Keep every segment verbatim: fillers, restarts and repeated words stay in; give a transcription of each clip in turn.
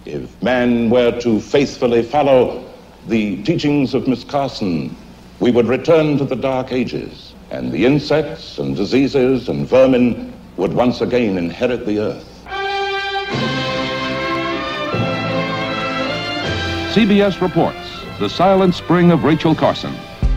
if man were to faithfully follow the teachings of Miss Carson, we would return to the Dark Ages, and the insects and diseases and vermin would once again inherit the earth. C B S reports The Silent Spring of Rachel Carson.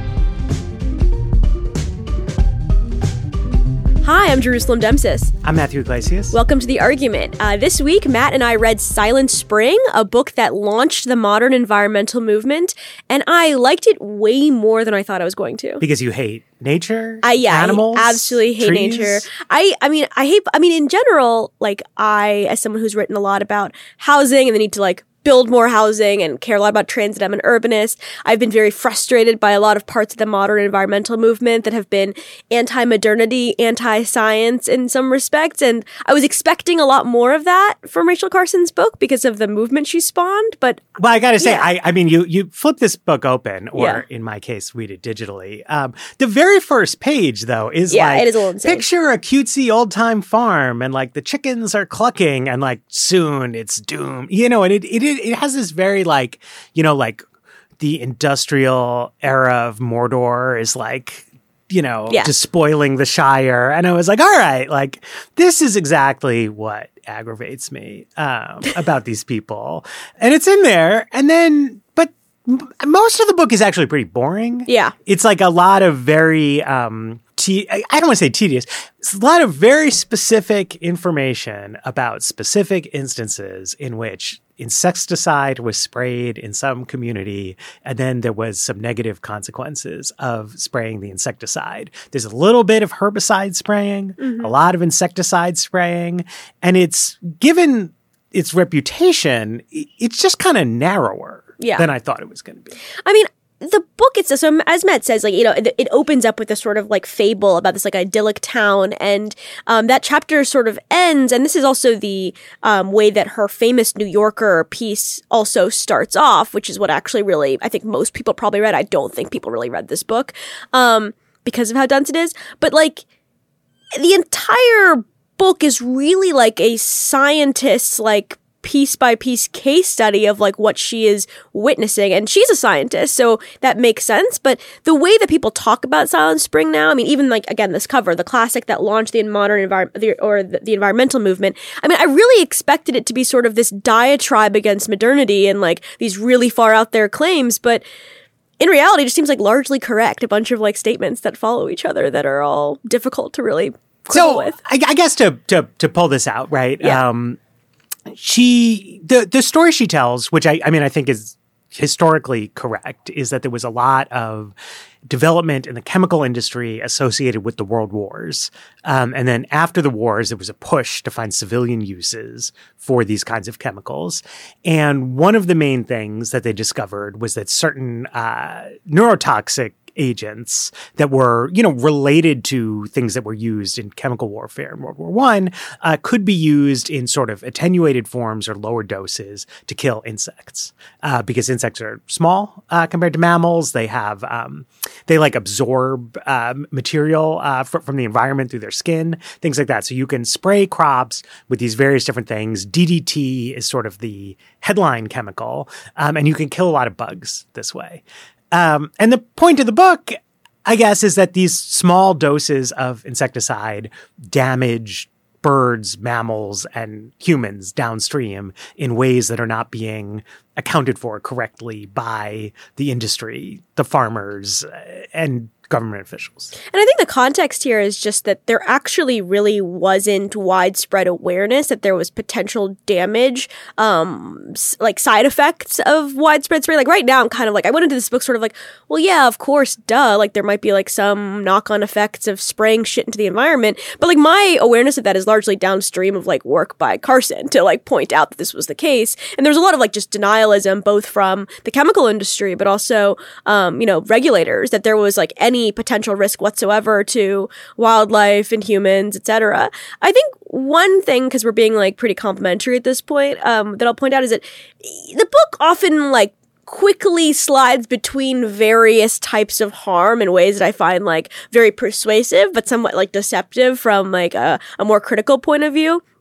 Hi, I'm Jerusalem Demsis. I'm Matthew Iglesias. Welcome to The Argument. Uh, this week, Matt and I read Silent Spring, a book that launched the modern environmental movement, and I liked it way more than I thought I was going to. Because you hate nature? I, yeah, animals? I absolutely hate trees? nature. I, I mean, I hate, I mean, in general, like, I, as someone who's written a lot about housing and the need to, like, build more housing and care a lot about transit. I'm an urbanist. I've been very frustrated by a lot of parts of the modern environmental movement that have been anti-modernity, anti-science in some respects. And I was expecting a lot more of that from Rachel Carson's book because of the movement she spawned. But well, I got to say, yeah. I, I mean, you you flip this book open, or yeah. in my case, read it digitally. Um, the very first page, though, is yeah, like, it is a little insane. Picture a cutesy old-time farm, and like the chickens are clucking, and like soon it's doom. You know, and it it it has this very like, you know, like the industrial era of Mordor is like, you know, yeah. despoiling the Shire. And I was like, all right, like this is exactly what aggravates me um, about these people. And it's in there. And then, but m- most of the book is actually pretty boring. Yeah. It's like a lot of very, um, te- I don't want to say tedious. It's a lot of very specific information about specific instances in which insecticide was sprayed in some community, and then there was some negative consequences of spraying the insecticide. There's a little bit of herbicide spraying, mm-hmm. a lot of insecticide spraying, and it's given its reputation, it's just kind of narrower yeah. than I thought it was going to be. I mean, the book itself, so as Matt says, like, you know, it, it opens up with this sort of like fable about this like idyllic town, and um, that chapter sort of ends, and this is also the um, way that her famous New Yorker piece also starts off, which is what actually really, I think most people probably read. I don't think people really read this book um, because of how dense it is, but like the entire book is really like a scientist's like piece by piece case study of like what she is witnessing. And she's a scientist, so that makes sense. But the way that people talk about Silent Spring now, I mean, even like, again, this cover, the classic that launched the modern environment or the, the environmental movement. I mean, I really expected it to be sort of this diatribe against modernity and like these really far out there claims. But in reality, it just seems like largely correct. A bunch of like statements that follow each other that are all difficult to really quibble so, with. I, I guess to, to, to pull this out, right? Yeah. Um, She, the, the story she tells, which I, I mean, I think is historically correct, is that there was a lot of development in the chemical industry associated with the world wars. Um, and then after the wars, there was a push to find civilian uses for these kinds of chemicals. And one of the main things that they discovered was that certain uh, neurotoxic agents that were, you know, related to things that were used in chemical warfare in World War One uh, could be used in sort of attenuated forms or lower doses to kill insects. Uh, because insects are small uh, compared to mammals. They have, um, they like absorb uh, material uh, fr- from the environment through their skin, things like that. So you can spray crops with these various different things. D D T is sort of the headline chemical, um, and you can kill a lot of bugs this way. Um, and the point of the book, I guess, is that these small doses of insecticide damage birds, mammals, and humans downstream in ways that are not being accounted for correctly by the industry, the farmers, and government officials. And I think the context here is just that there actually really wasn't widespread awareness that there was potential damage, um, s- like side effects of widespread spray. Like right now, I'm kind of like, I went into this book sort of like, well, yeah, of course, duh. Like there might be like some knock-on effects of spraying shit into the environment. But like my awareness of that is largely downstream of like work by Carson to like point out that this was the case. And there's a lot of like just denialism, both from the chemical industry, but also, um, you know, regulators, that there was like any potential risk whatsoever to wildlife and humans, et cetera. I think one thing, because we're being like pretty complimentary at this point, um, that I'll point out is that the book often like quickly slides between various types of harm in ways that I find like very persuasive, but somewhat like deceptive from like a, a more critical point of view.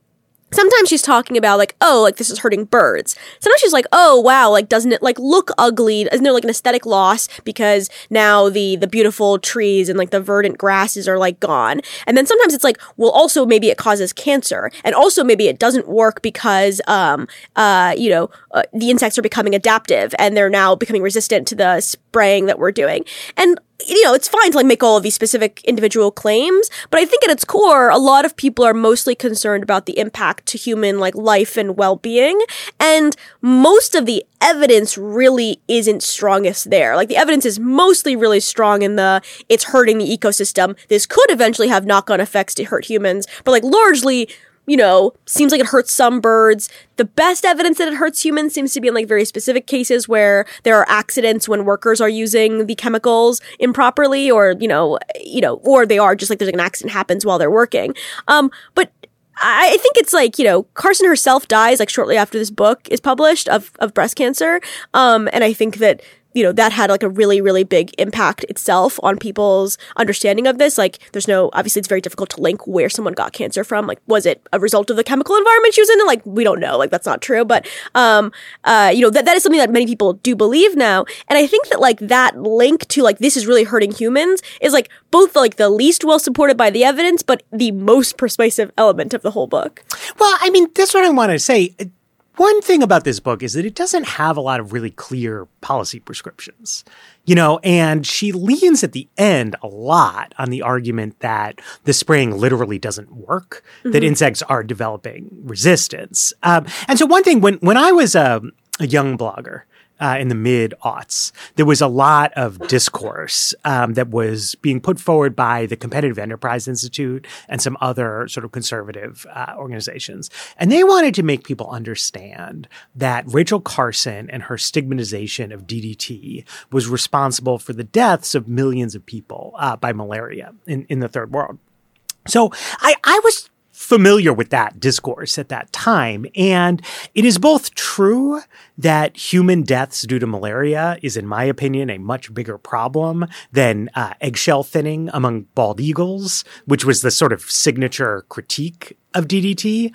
sometimes she's talking about like, oh, like this is hurting birds. Sometimes she's like, oh, wow, like doesn't it like look ugly? Isn't there like an aesthetic loss because now the the beautiful trees and like the verdant grasses are like gone? And then sometimes it's like, well, also maybe it causes cancer, and also maybe it doesn't work because um uh you know uh, the insects are becoming adaptive and they're now becoming resistant to the spraying that we're doing. And you know, it's fine to like make all of these specific individual claims, but I think at its core, a lot of people are mostly concerned about the impact to human like life and well-being. And most of the evidence really isn't strongest there. Like the evidence is mostly really strong in the, it's hurting the ecosystem. This could eventually have knock-on effects to hurt humans, but like largely, you know, seems like it hurts some birds. The best evidence that it hurts humans seems to be in like very specific cases where there are accidents when workers are using the chemicals improperly, or, you know, you know, or they are just like there's like an accident happens while they're working. Um, but I think it's like, you know, Carson herself dies like shortly after this book is published of, of breast cancer. Um, and I think that, you know, that had like a really, really big impact itself on people's understanding of this. Like, there's no, obviously it's very difficult to link where someone got cancer from. Like, was it a result of the chemical environment she was in? Like, we don't know. Like, that's not true. But, um, uh, you know, that, that is something that many people do believe now. And I think that like that link to like, this is really hurting humans is like both like the least well supported by the evidence, but the most persuasive element of the whole book. Well, I mean, that's what I want to say. One thing about this book is that it doesn't have a lot of really clear policy prescriptions, you know, and she leans at the end a lot on the argument that the spraying literally doesn't work, mm-hmm. that insects are developing resistance. Um, and so one thing, when, when I was a, a young blogger, Uh, in the mid-aughts, there was a lot of discourse um, that was being put forward by the Competitive Enterprise Institute and some other sort of conservative uh, organizations. And they wanted to make people understand that Rachel Carson and her stigmatization of D D T was responsible for the deaths of millions of people uh, by malaria in, in the third world. So I, I was familiar with that discourse at that time. And it is both true that human deaths due to malaria is, in my opinion, a much bigger problem than uh, eggshell thinning among bald eagles, which was the sort of signature critique of D D T.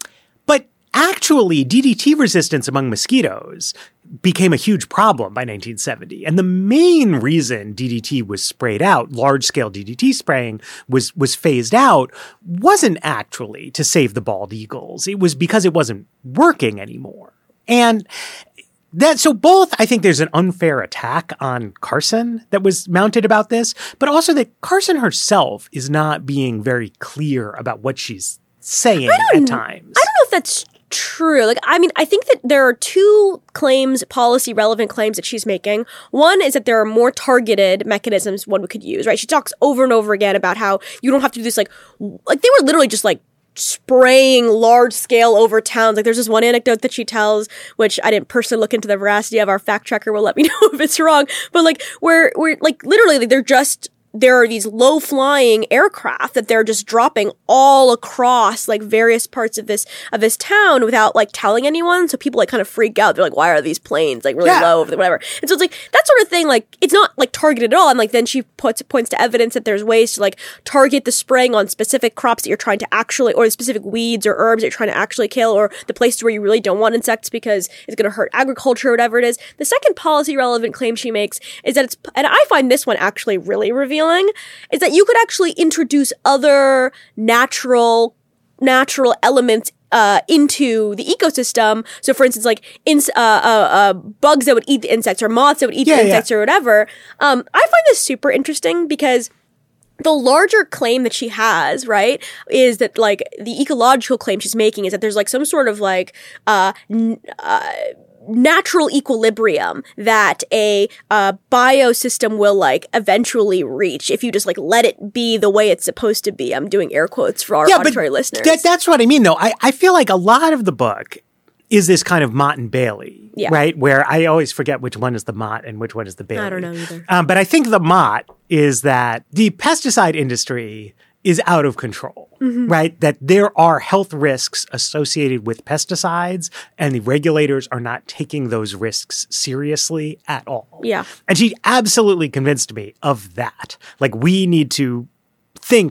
But actually, D D T resistance among mosquitoes became a huge problem by nineteen seventy. And the main reason D D T was sprayed out, large-scale D D T spraying was, was phased out, wasn't actually to save the bald eagles. It was because it wasn't working anymore. And that, so both, I think there's an unfair attack on Carson that was mounted about this, but also that Carson herself is not being very clear about what she's saying at times. I don't know if that's true. Like, I mean, I think that there are two claims, policy relevant claims that she's making. One is that there are more targeted mechanisms one could use, right? She talks over and over again about how you don't have to do this, like, like they were literally just like spraying large scale over towns. Like, there's this one anecdote that she tells, which I didn't personally look into the veracity of. Our fact checker will let me know if it's wrong. But like, where, where, like, literally, like, they're just, there are these low-flying aircraft that they're just dropping all across, like, various parts of this of this town without, like, telling anyone. So people, like, kind of freak out. They're like, why are these planes, like, really yeah. low, whatever. And so it's, like, that sort of thing, like, it's not, like, targeted at all. And, like, then she puts points to evidence that there's ways to, like, target the spraying on specific crops that you're trying to actually, or specific weeds or herbs that you're trying to actually kill, or the places where you really don't want insects because it's going to hurt agriculture or whatever it is. The second policy-relevant claim she makes is that it's, and I find this one actually really revealing, is that you could actually introduce other natural natural elements uh, into the ecosystem. So, for instance, like ins- uh, uh, uh, bugs that would eat the insects, or moths that would eat yeah, the insects, yeah. or whatever. Um, I find this super interesting because the larger claim that she has, right, is that, like, the ecological claim she's making is that there's, like, some sort of, like, uh, n- uh natural equilibrium that a uh, biosystem will, like, eventually reach if you just, like, let it be the way it's supposed to be. I'm doing air quotes for our yeah, auditory listeners. That, that's what I mean, though. I, I feel like a lot of the book is this kind of Mott and Bailey, yeah. right? Where I always forget which one is the Mott and which one is the Bailey. I don't know either. Um, but I think the Mott is that the pesticide industry is out of control, mm-hmm. right? That there are health risks associated with pesticides, and the regulators are not taking those risks seriously at all. Yeah. And she absolutely convinced me of that. Like, we need to think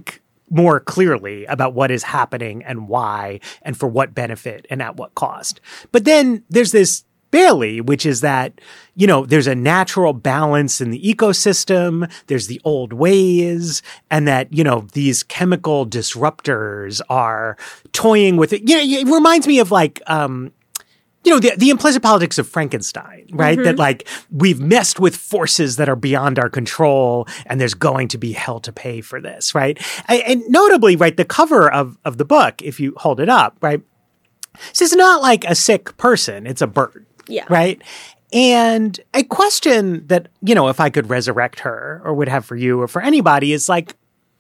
more clearly about what is happening and why and for what benefit and at what cost. But then there's this Bailey, which is that, you know, there's a natural balance in the ecosystem, there's the old ways, and that, you know, these chemical disruptors are toying with it. You know, it reminds me of like, um, you know, the, the implicit politics of Frankenstein, right? Mm-hmm. That like we've messed with forces that are beyond our control and there's going to be hell to pay for this, right? And, and notably, right, the cover of, of the book, if you hold it up, right, this is not like a sick person, it's a bird. Yeah. Right. And a question that, you know, if I could resurrect her or would have for you or for anybody is like,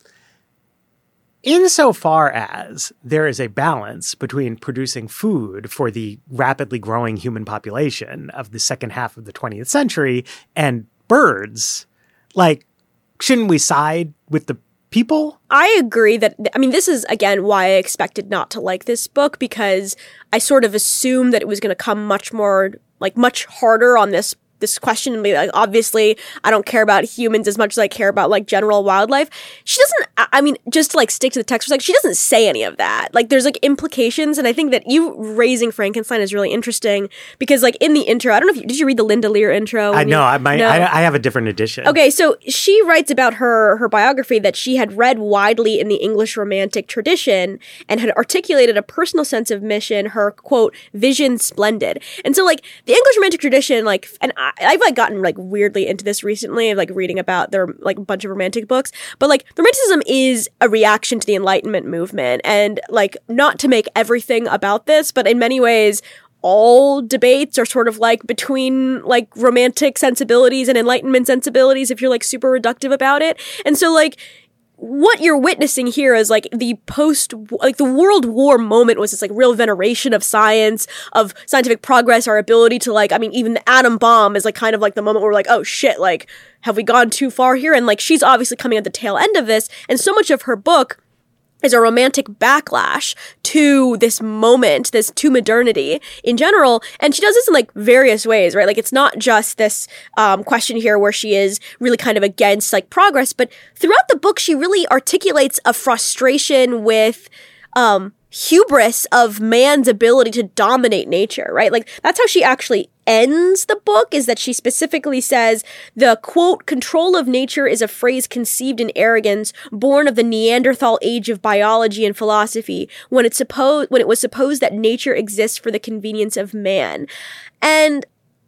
insofar as there is a balance between producing food for the rapidly growing human population of the second half of the twentieth century and birds, like, shouldn't we side with the people? I agree that, I mean, this is, again, why I expected not to like this book, because I sort of assumed that it was going to come much more, like, much harder on this this question and be like, obviously, I don't care about humans as much as I care about, like, general wildlife. She doesn't, I mean, just to, like, stick to the text, like, she doesn't say any of that. Like, there's, like, implications, and I think that you raising Frankenstein is really interesting, because, like, in the intro, I don't know if you, did you read the Linda Lear intro? I know, I, my, no? I, I have a different edition. Okay, so she writes about her, her biography that she had read widely in the English Romantic tradition and had articulated a personal sense of mission, her, quote, vision splendid. And so, like, the English Romantic tradition, like, and I, I've like gotten like weirdly into this recently, like reading about their like a bunch of romantic books. But like the Romanticism is a reaction to the Enlightenment movement, and like not to make everything about this, but in many ways, all debates are sort of like between like romantic sensibilities and Enlightenment sensibilities if you're like super reductive about it. And so like what you're witnessing here is like the post, like the World War moment was this like real veneration of science, of scientific progress, our ability to like, I mean, even the atom bomb is like kind of like the moment where we're like, oh shit, like, have we gone too far here? And like, she's obviously coming at the tail end of this. And so much of her book is a romantic backlash to this moment, this to modernity in general. And she does this in like various ways, right? Like it's not just this um, question here where she is really kind of against like progress, but throughout the book, she really articulates a frustration with um, hubris of man's ability to dominate nature, right? Like that's how she actually ends the book, is that she specifically says the, quote, control of nature is a phrase conceived in arrogance, born of the Neanderthal age of biology and philosophy, when it supposed when it was supposed that nature exists for the convenience of man. And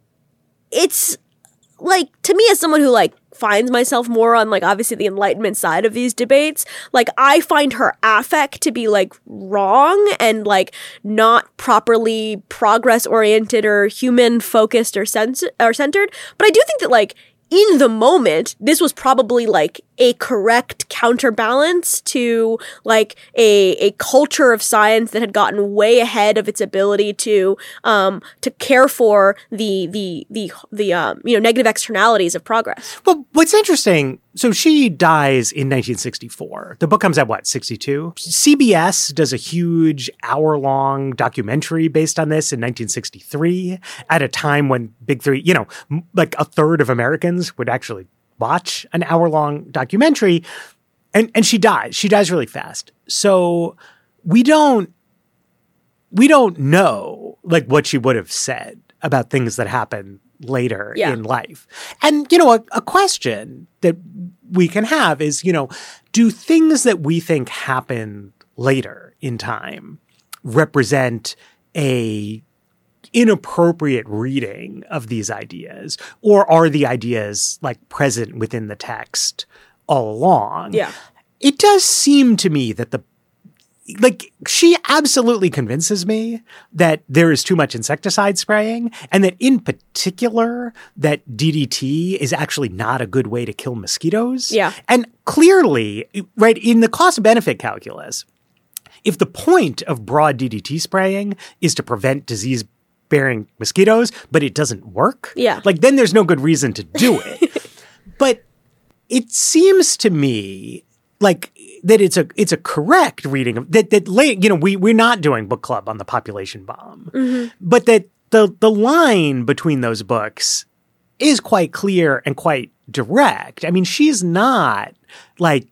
it's like, to me as someone who like finds myself more on like obviously the Enlightenment side of these debates, like I find her affect to be like wrong and like not properly progress oriented or human focused or sens- or centered. But I do think that like in the moment, this was probably like a correct counterbalance to like a a culture of science that had gotten way ahead of its ability to um to care for the the the the um you know negative externalities of progress. Well, what's interesting, so she dies in nineteen sixty-four. The book comes out, what, sixty-two? C B S does a huge hour-long documentary based on this in nineteen sixty-three, at a time when Big Three, you know, like a third of Americans would actually watch an hour-long documentary, and, and she dies. She dies really fast. So we don't, we don't know, like, what she would have said about things that happened later yeah. in life. And, you know, a, a question that we can have is, you know, do things that we think happen later in time represent a inappropriate reading of these ideas, or are the ideas like present within the text all along? Yeah. It does seem to me that the Like, she absolutely convinces me that there is too much insecticide spraying, and that in particular, that D D T is actually not a good way to kill mosquitoes. Yeah. And clearly, right, in the cost-benefit calculus, if the point of broad D D T spraying is to prevent disease-bearing mosquitoes, but it doesn't work, yeah. like, then there's no good reason to do it. But it seems to me like that it's a it's a correct reading of that that late, you know, we we're not doing book club on the population bomb, mm-hmm. but that the the line between those books is quite clear and quite direct. I mean, she's not like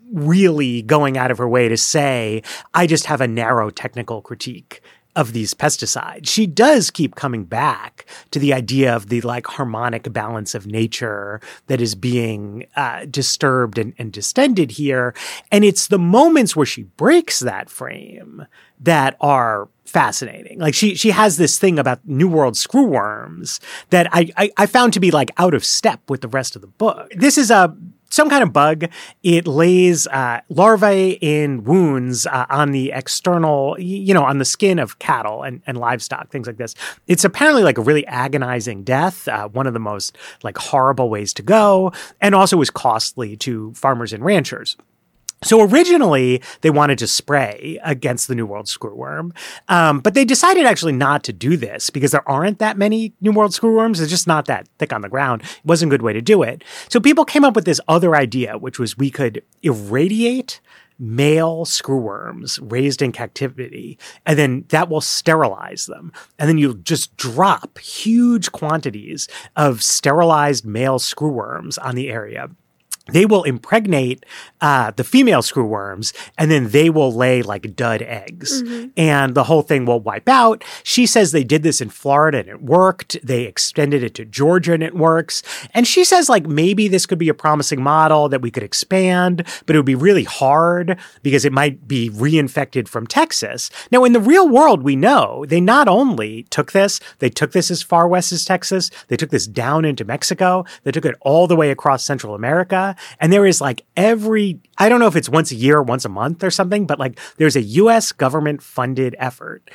really going out of her way to say, I just have a narrow technical critique of these pesticides. She does keep coming back to the idea of the like harmonic balance of nature that is being uh, disturbed and, and distended here. And it's the moments where she breaks that frame that are fascinating. Like she she has this thing about New World screwworms that I, I, I found to be like out of step with the rest of the book. This is a some kind of bug. It lays uh, larvae in wounds uh, on the external, you know, on the skin of cattle and, and livestock, things like this. It's apparently like a really agonizing death, uh, one of the most like horrible ways to go, and also is costly to farmers and ranchers. So originally, they wanted to spray against the New World screwworm, um, but they decided actually not to do this because there aren't that many New World screwworms. It's just not that thick on the ground. It wasn't a good way to do it. So people came up with this other idea, which was we could irradiate male screwworms raised in captivity, and then that will sterilize them. And then you just drop huge quantities of sterilized male screwworms on the area. They will impregnate uh, the female screwworms, and then they will lay like dud eggs. Mm-hmm. And the whole thing will wipe out. She says they did this in Florida and it worked. They extended it to Georgia and it works. And she says like maybe this could be a promising model that we could expand, but it would be really hard because it might be reinfected from Texas. Now, in the real world, we know they not only took this, they took this as far west as Texas, they took this down into Mexico, they took it all the way across Central America. And there is like every, I don't know if it's once a year or once a month or something, but like there's a U S government funded effort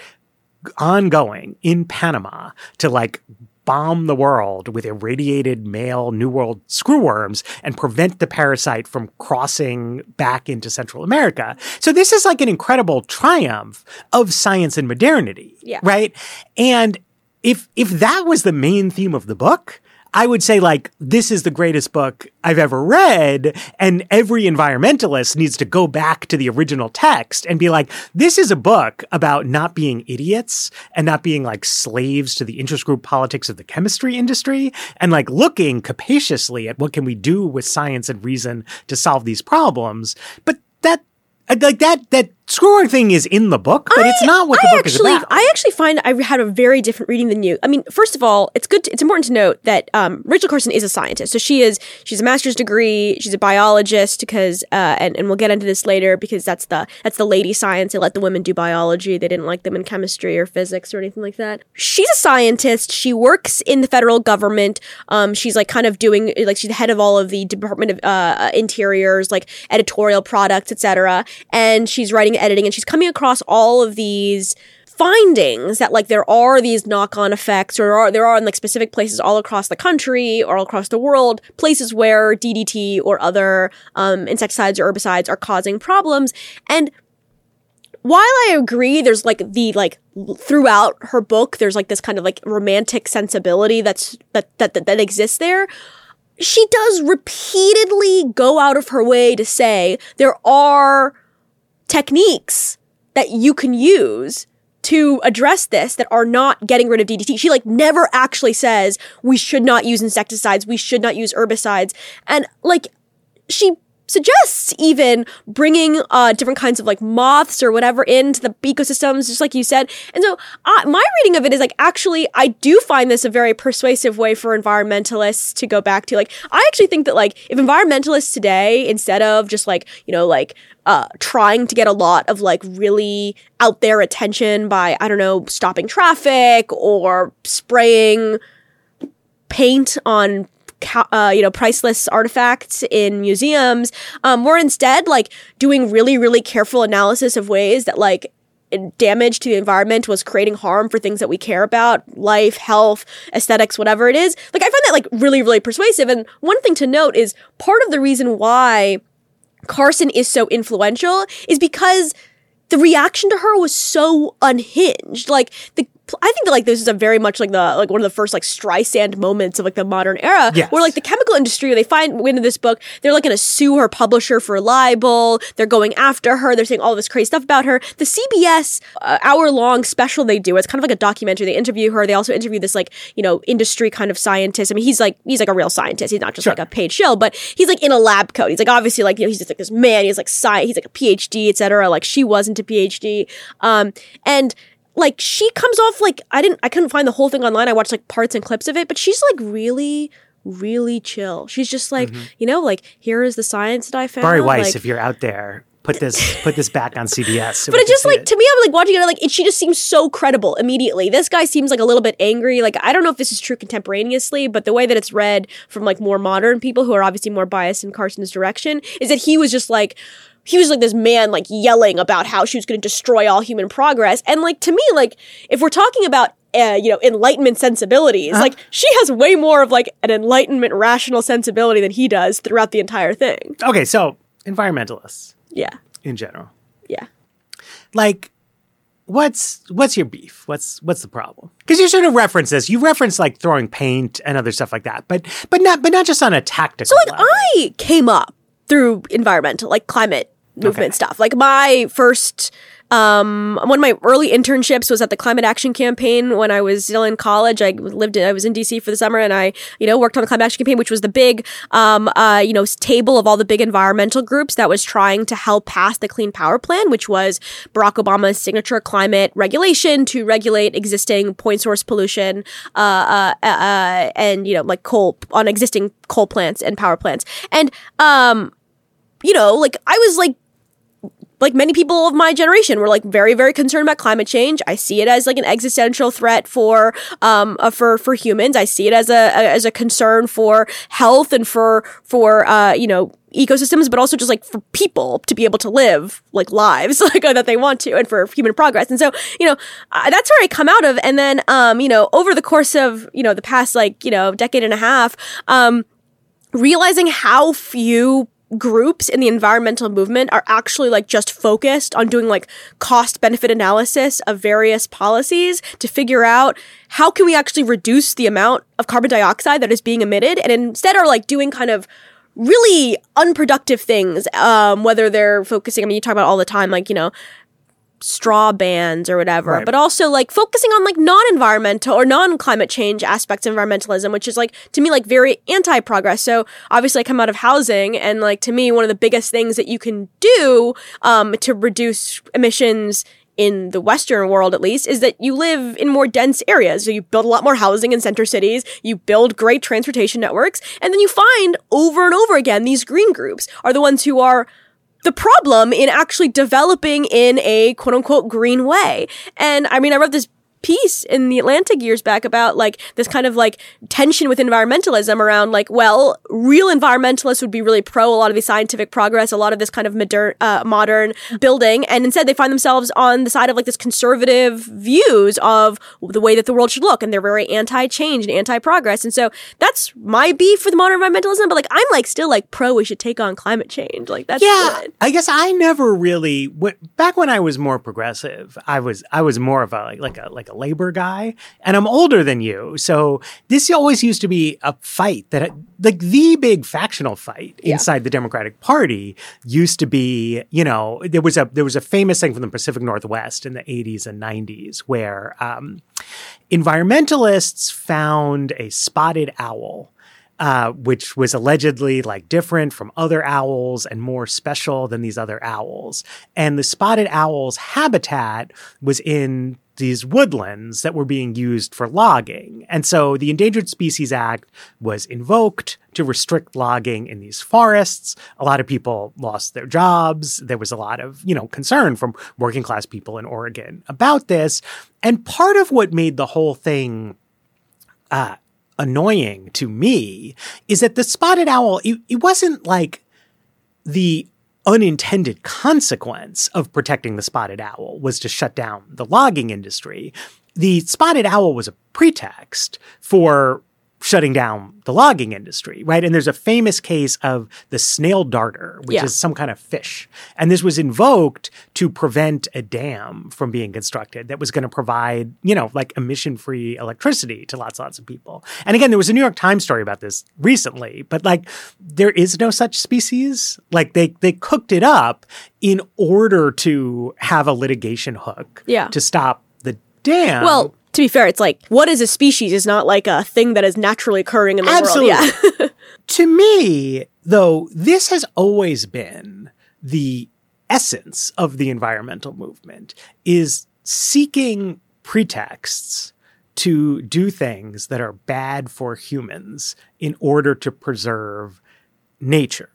ongoing in Panama to like bomb the world with irradiated male New World screwworms and prevent the parasite from crossing back into Central America. So this is like an incredible triumph of science and modernity, yeah. right? And if if that was the main theme of the book, I would say, like, this is the greatest book I've ever read, and every environmentalist needs to go back to the original text and be like, this is a book about not being idiots and not being, like, slaves to the interest group politics of the chemistry industry and, like, looking capaciously at what can we do with science and reason to solve these problems. But that, like, that, that screwworm thing is in the book, but I, it's not what the I book actually, is about. I actually find I had a very different reading than you. I mean, first of all, it's good. To, it's important to note that um, Rachel Carson is a scientist. So she is. She's a master's degree. She's a biologist because, uh, and and we'll get into this later because that's the that's the lady science. They let the women do biology. They didn't like them in chemistry or physics or anything like that. She's a scientist. She works in the federal government. Um, she's like kind of doing like she's the head of all of the Department of uh, Interior's like editorial products, et cetera. And she's writing and editing, and she's coming across all of these findings that like there are these knock-on effects, or there are, there are in like specific places all across the country or all across the world, places where D D T or other um, insecticides or herbicides are causing problems. And while I agree, there's like the like throughout her book, there's like this kind of like romantic sensibility that's that that that, that exists there. She does repeatedly go out of her way to say there are techniques that you can use to address this that are not getting rid of D D T. She like never actually says we should not use insecticides, we should not use herbicides. And like she suggests even bringing uh, different kinds of like moths or whatever into the ecosystems, just like you said. And so uh, my reading of it is like, actually, I do find this a very persuasive way for environmentalists to go back to. Like, I actually think that like if environmentalists today, instead of just like, you know, like uh, trying to get a lot of like really out there attention by, I don't know, stopping traffic or spraying paint on Uh, you know, priceless artifacts in museums. Um, we're instead like doing really, really careful analysis of ways that like damage to the environment was creating harm for things that we care about, life, health, aesthetics, whatever it is. Like I find that like really, really persuasive. And one thing to note is part of the reason why Carson is so influential is because the reaction to her was so unhinged. Like the I think that like this is a very much like the like one of the first like Streisand moments of like the modern era, yes. where like the chemical industry, they find into this book, they're like going to sue her publisher for libel. They're going after her. They're saying all this crazy stuff about her. The C B S uh, hour long special they do, it's kind of like a documentary. They interview her. They also interview this like you know industry kind of scientist. I mean, he's like he's like a real scientist. He's not just sure. like a paid shill, but he's like in a lab coat. He's like obviously like you know he's just like this man. He's like science. He's like a PhD, et cetera. Like she wasn't a PhD, um, and. Like, she comes off, like, I didn't, I couldn't find the whole thing online. I watched, like, parts and clips of it, but she's, like, really, really chill. She's just like, mm-hmm. you know, like, here is the science that I found. Bari Weiss, like, if you're out there, put this put this back on C B S. So but it just, like, it. to me, I'm, like, watching it, like, it, she just seems so credible immediately. This guy seems, like, a little bit angry. Like, I don't know if this is true contemporaneously, but the way that it's read from, like, more modern people who are obviously more biased in Carson's direction is that he was just, like, he was like this man like yelling about how she was going to destroy all human progress. And like to me, like if we're talking about uh, you know enlightenment sensibilities, uh-huh. like she has way more of like an enlightenment rational sensibility than he does throughout the entire thing. Okay, so environmentalists, yeah, in general, yeah, like what's what's your beef? What's what's the problem? Because you sort of reference this. You reference like throwing paint and other stuff like that, but but not but not just on a tactical. So like level. I came up through environmental, like climate movement okay. stuff. Like my first, um, one of my early internships was at the Climate Action Campaign when I was still in college. I lived in, I was in D C for the summer and I, you know, worked on the Climate Action Campaign, which was the big, um, uh, you know, table of all the big environmental groups that was trying to help pass the Clean Power Plan, which was Barack Obama's signature climate regulation to regulate existing point source pollution, uh, uh, uh, and, you know, like coal on existing coal plants and power plants. And, um, you know, like I was like, like many people of my generation were like very, very concerned about climate change. I see it as like an existential threat for, um, uh, for, for humans. I see it as a, a, as a concern for health and for, for, uh, you know, ecosystems, but also just like for people to be able to live like lives like uh, that they want to and for human progress. And so, you know, uh, that's where I come out of. And then, um, you know, over the course of, you know, the past like, you know, decade and a half, um, realizing how few groups in the environmental movement are actually like just focused on doing like cost benefit analysis of various policies to figure out how can we actually reduce the amount of carbon dioxide that is being emitted, and instead are like doing kind of really unproductive things, um, whether they're focusing, I mean, you talk about all the time, like, you know, straw bans or whatever, right. but also like focusing on like non-environmental or non-climate change aspects of environmentalism, which is like to me like very anti-progress. So obviously I come out of housing, and like to me one of the biggest things that you can do um to reduce emissions in the Western world, at least, is that you live in more dense areas. So you build a lot more housing in center cities, you build great transportation networks, and then you find over and over again these green groups are the ones who are the problem in actually developing in a quote unquote green way. And I mean, I wrote this piece in the Atlantic years back about like this kind of like tension with environmentalism around like, well, real environmentalists would be really pro a lot of the scientific progress, a lot of this kind of modern, uh, modern building. And instead they find themselves on the side of like this conservative views of the way that the world should look. And they're very anti-change and anti-progress. And so that's my beef with modern environmentalism. But like, I'm like still like pro we should take on climate change. Like that's yeah, good. I guess I never really, w- back when I was more progressive, I was, I was more of a, like, like a, like a labor guy, and I'm older than you. So this always used to be a fight that, like the big factional fight yeah. inside the Democratic Party used to be, you know, there was a, there was a famous thing from the Pacific Northwest in the eighties and nineties where um, environmentalists found a spotted owl Uh, which was allegedly like different from other owls and more special than these other owls. And the spotted owl's habitat was in these woodlands that were being used for logging. And so the Endangered Species Act was invoked to restrict logging in these forests. A lot of people lost their jobs. There was a lot of, you know, concern from working class people in Oregon about this. And part of what made the whole thing uh, annoying to me is that the spotted owl, it, it wasn't like the unintended consequence of protecting the spotted owl was to shut down the logging industry. The spotted owl was a pretext for shutting down the logging industry, right? And there's a famous case of the snail darter, which Yeah. is some kind of fish. And this was invoked to prevent a dam from being constructed that was going to provide, you know, like emission-free electricity to lots and lots of people. And again, there was a New York Times story about this recently, but like there is no such species. Like they they cooked it up in order to have a litigation hook Yeah. to stop the dam. Well, to be fair, it's like, what is a species is not like a thing that is naturally occurring in the Absolutely. world. Yeah. To me, though, this has always been the essence of the environmental movement, is seeking pretexts to do things that are bad for humans in order to preserve nature.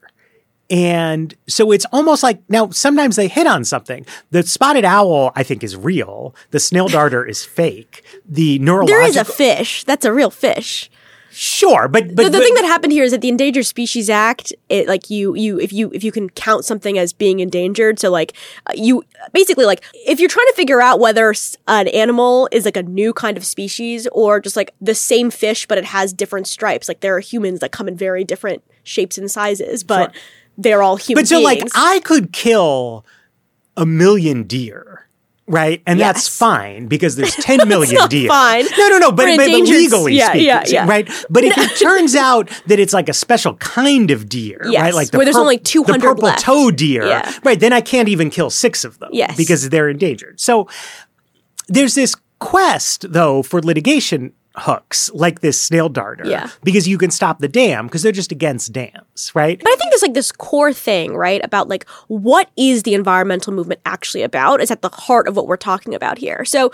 And so it's almost like, now sometimes they hit on something. The spotted owl, I think, is real. The snail darter is fake. The neurological... There is a fish. That's a real fish. Sure, but... but The, the but- thing that happened here is that the Endangered Species Act, it like you, you, if you, if you can count something as being endangered, so like uh, you, basically like, if you're trying to figure out whether s- an animal is like a new kind of species or just like the same fish, but it has different stripes, like there are humans that come in very different shapes and sizes, but Sure. they're all human But so, beings. like, I could kill a million deer, right? And Yes. that's fine because there's ten million not deer. fine. No, no, no. But, For but, but endangered- legally yeah, speaking, yeah, yeah. right? But if it turns out that it's like a special kind of deer, Yes, right? Like the where there's only two hundred the purple left. toe deer, Yeah. right? Then I can't even kill six of them, Yes. because they're endangered. So there's this quest, though, for litigation hooks like this snail darter, Yeah. because you can stop the dam because they're just against dams, right? But I think there's like this core thing, right, about like what is the environmental movement actually about is at the heart of what we're talking about here. So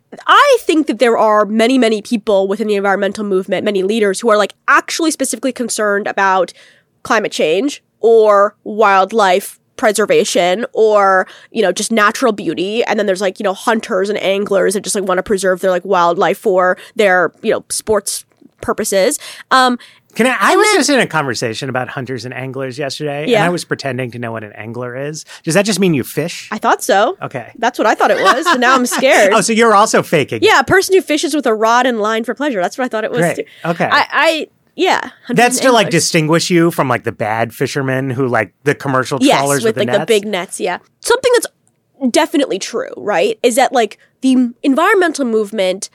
I think that there are many, many people within the environmental movement, many leaders who are like actually specifically concerned about climate change or wildlife preservation or, you know, just natural beauty. And then there's like, you know, hunters and anglers that just like want to preserve their like wildlife for their, you know, sports purposes. Um, Can I, I And was then- just in a conversation about hunters and anglers yesterday, Yeah. and I was pretending to know what an angler is. Does that just mean you fish? I thought so. Okay. That's what I thought it was. And now I'm scared. Oh, so you're also faking. Yeah, a person who fishes with a rod and line for pleasure. That's what I thought it was. Great. too. Okay. I, I yeah. hunters That's and to like anglers. distinguish you from like the bad fishermen who like the commercial Yes, trawlers with, with, the like the nets. big nets. Yeah, something that's definitely true, right? Is that like the environmental movement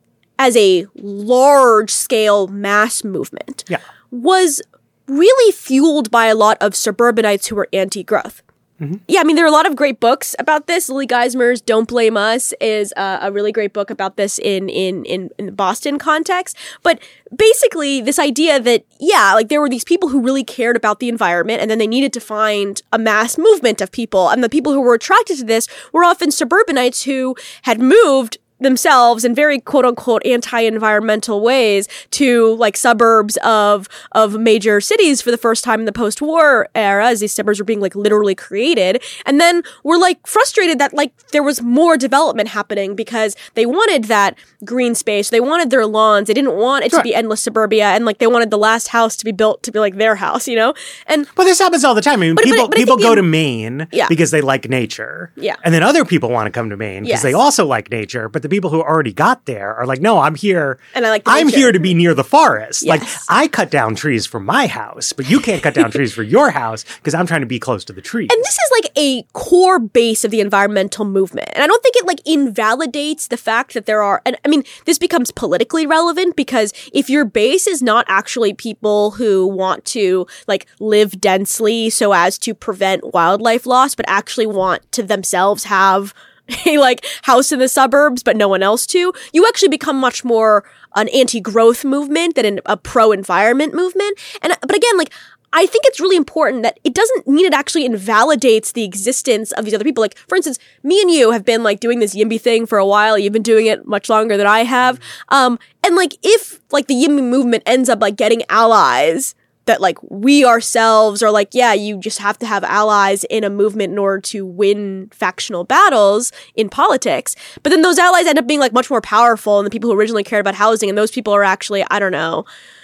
as a large scale mass movement Yeah. was really fueled by a lot of suburbanites who were anti-growth. Mm-hmm. Yeah, I mean, there are a lot of great books about this. Lily Geismer's "Don't Blame Us" is uh, a really great book about this in, in in in the Boston context. But basically, this idea that, yeah, like there were these people who really cared about the environment, and then they needed to find a mass movement of people. And the people who were attracted to this were often suburbanites who had moved themselves in very quote unquote anti-environmental ways to like suburbs of of major cities for the first time in the post-war era, as these suburbs were being like literally created, and then were like frustrated that like there was more development happening because they wanted that green space, they wanted their lawns, they didn't want it Sure. to be endless suburbia, and like they wanted the last house to be built to be like their house, you know? And Well, this happens all the time. I mean, But- but- people but I people think go the- to Maine Yeah. because they like nature. Yeah. And then other people want to come to Maine because Yes. they also like nature. But the people who already got there are like, no, I'm here. And I like the I'm nature. here to be near the forest. Like, Yes. I cut down trees for my house, but you can't cut down trees for your house because I'm trying to be close to the trees. And this is like a core base of the environmental movement. And I don't think it like invalidates the fact that there are, and I mean, this becomes politically relevant because if your base is not actually people who want to like live densely so as to prevent wildlife loss, but actually want to themselves have a like house in the suburbs, but no one else to, you actually become much more an anti-growth movement than an, a pro-environment movement. And but again, like I think it's really important that it doesn't mean it actually invalidates the existence of these other people. Like, for instance, me and you have been like doing this YIMBY thing for a while. You've been doing it much longer than I have. Um, and like if like the YIMBY movement ends up like getting allies that like we ourselves are like, yeah, you just have to have allies in a movement in order to win factional battles in politics. But then those allies end up being like much more powerful than the people who originally cared about housing. And those people are actually, I don't know,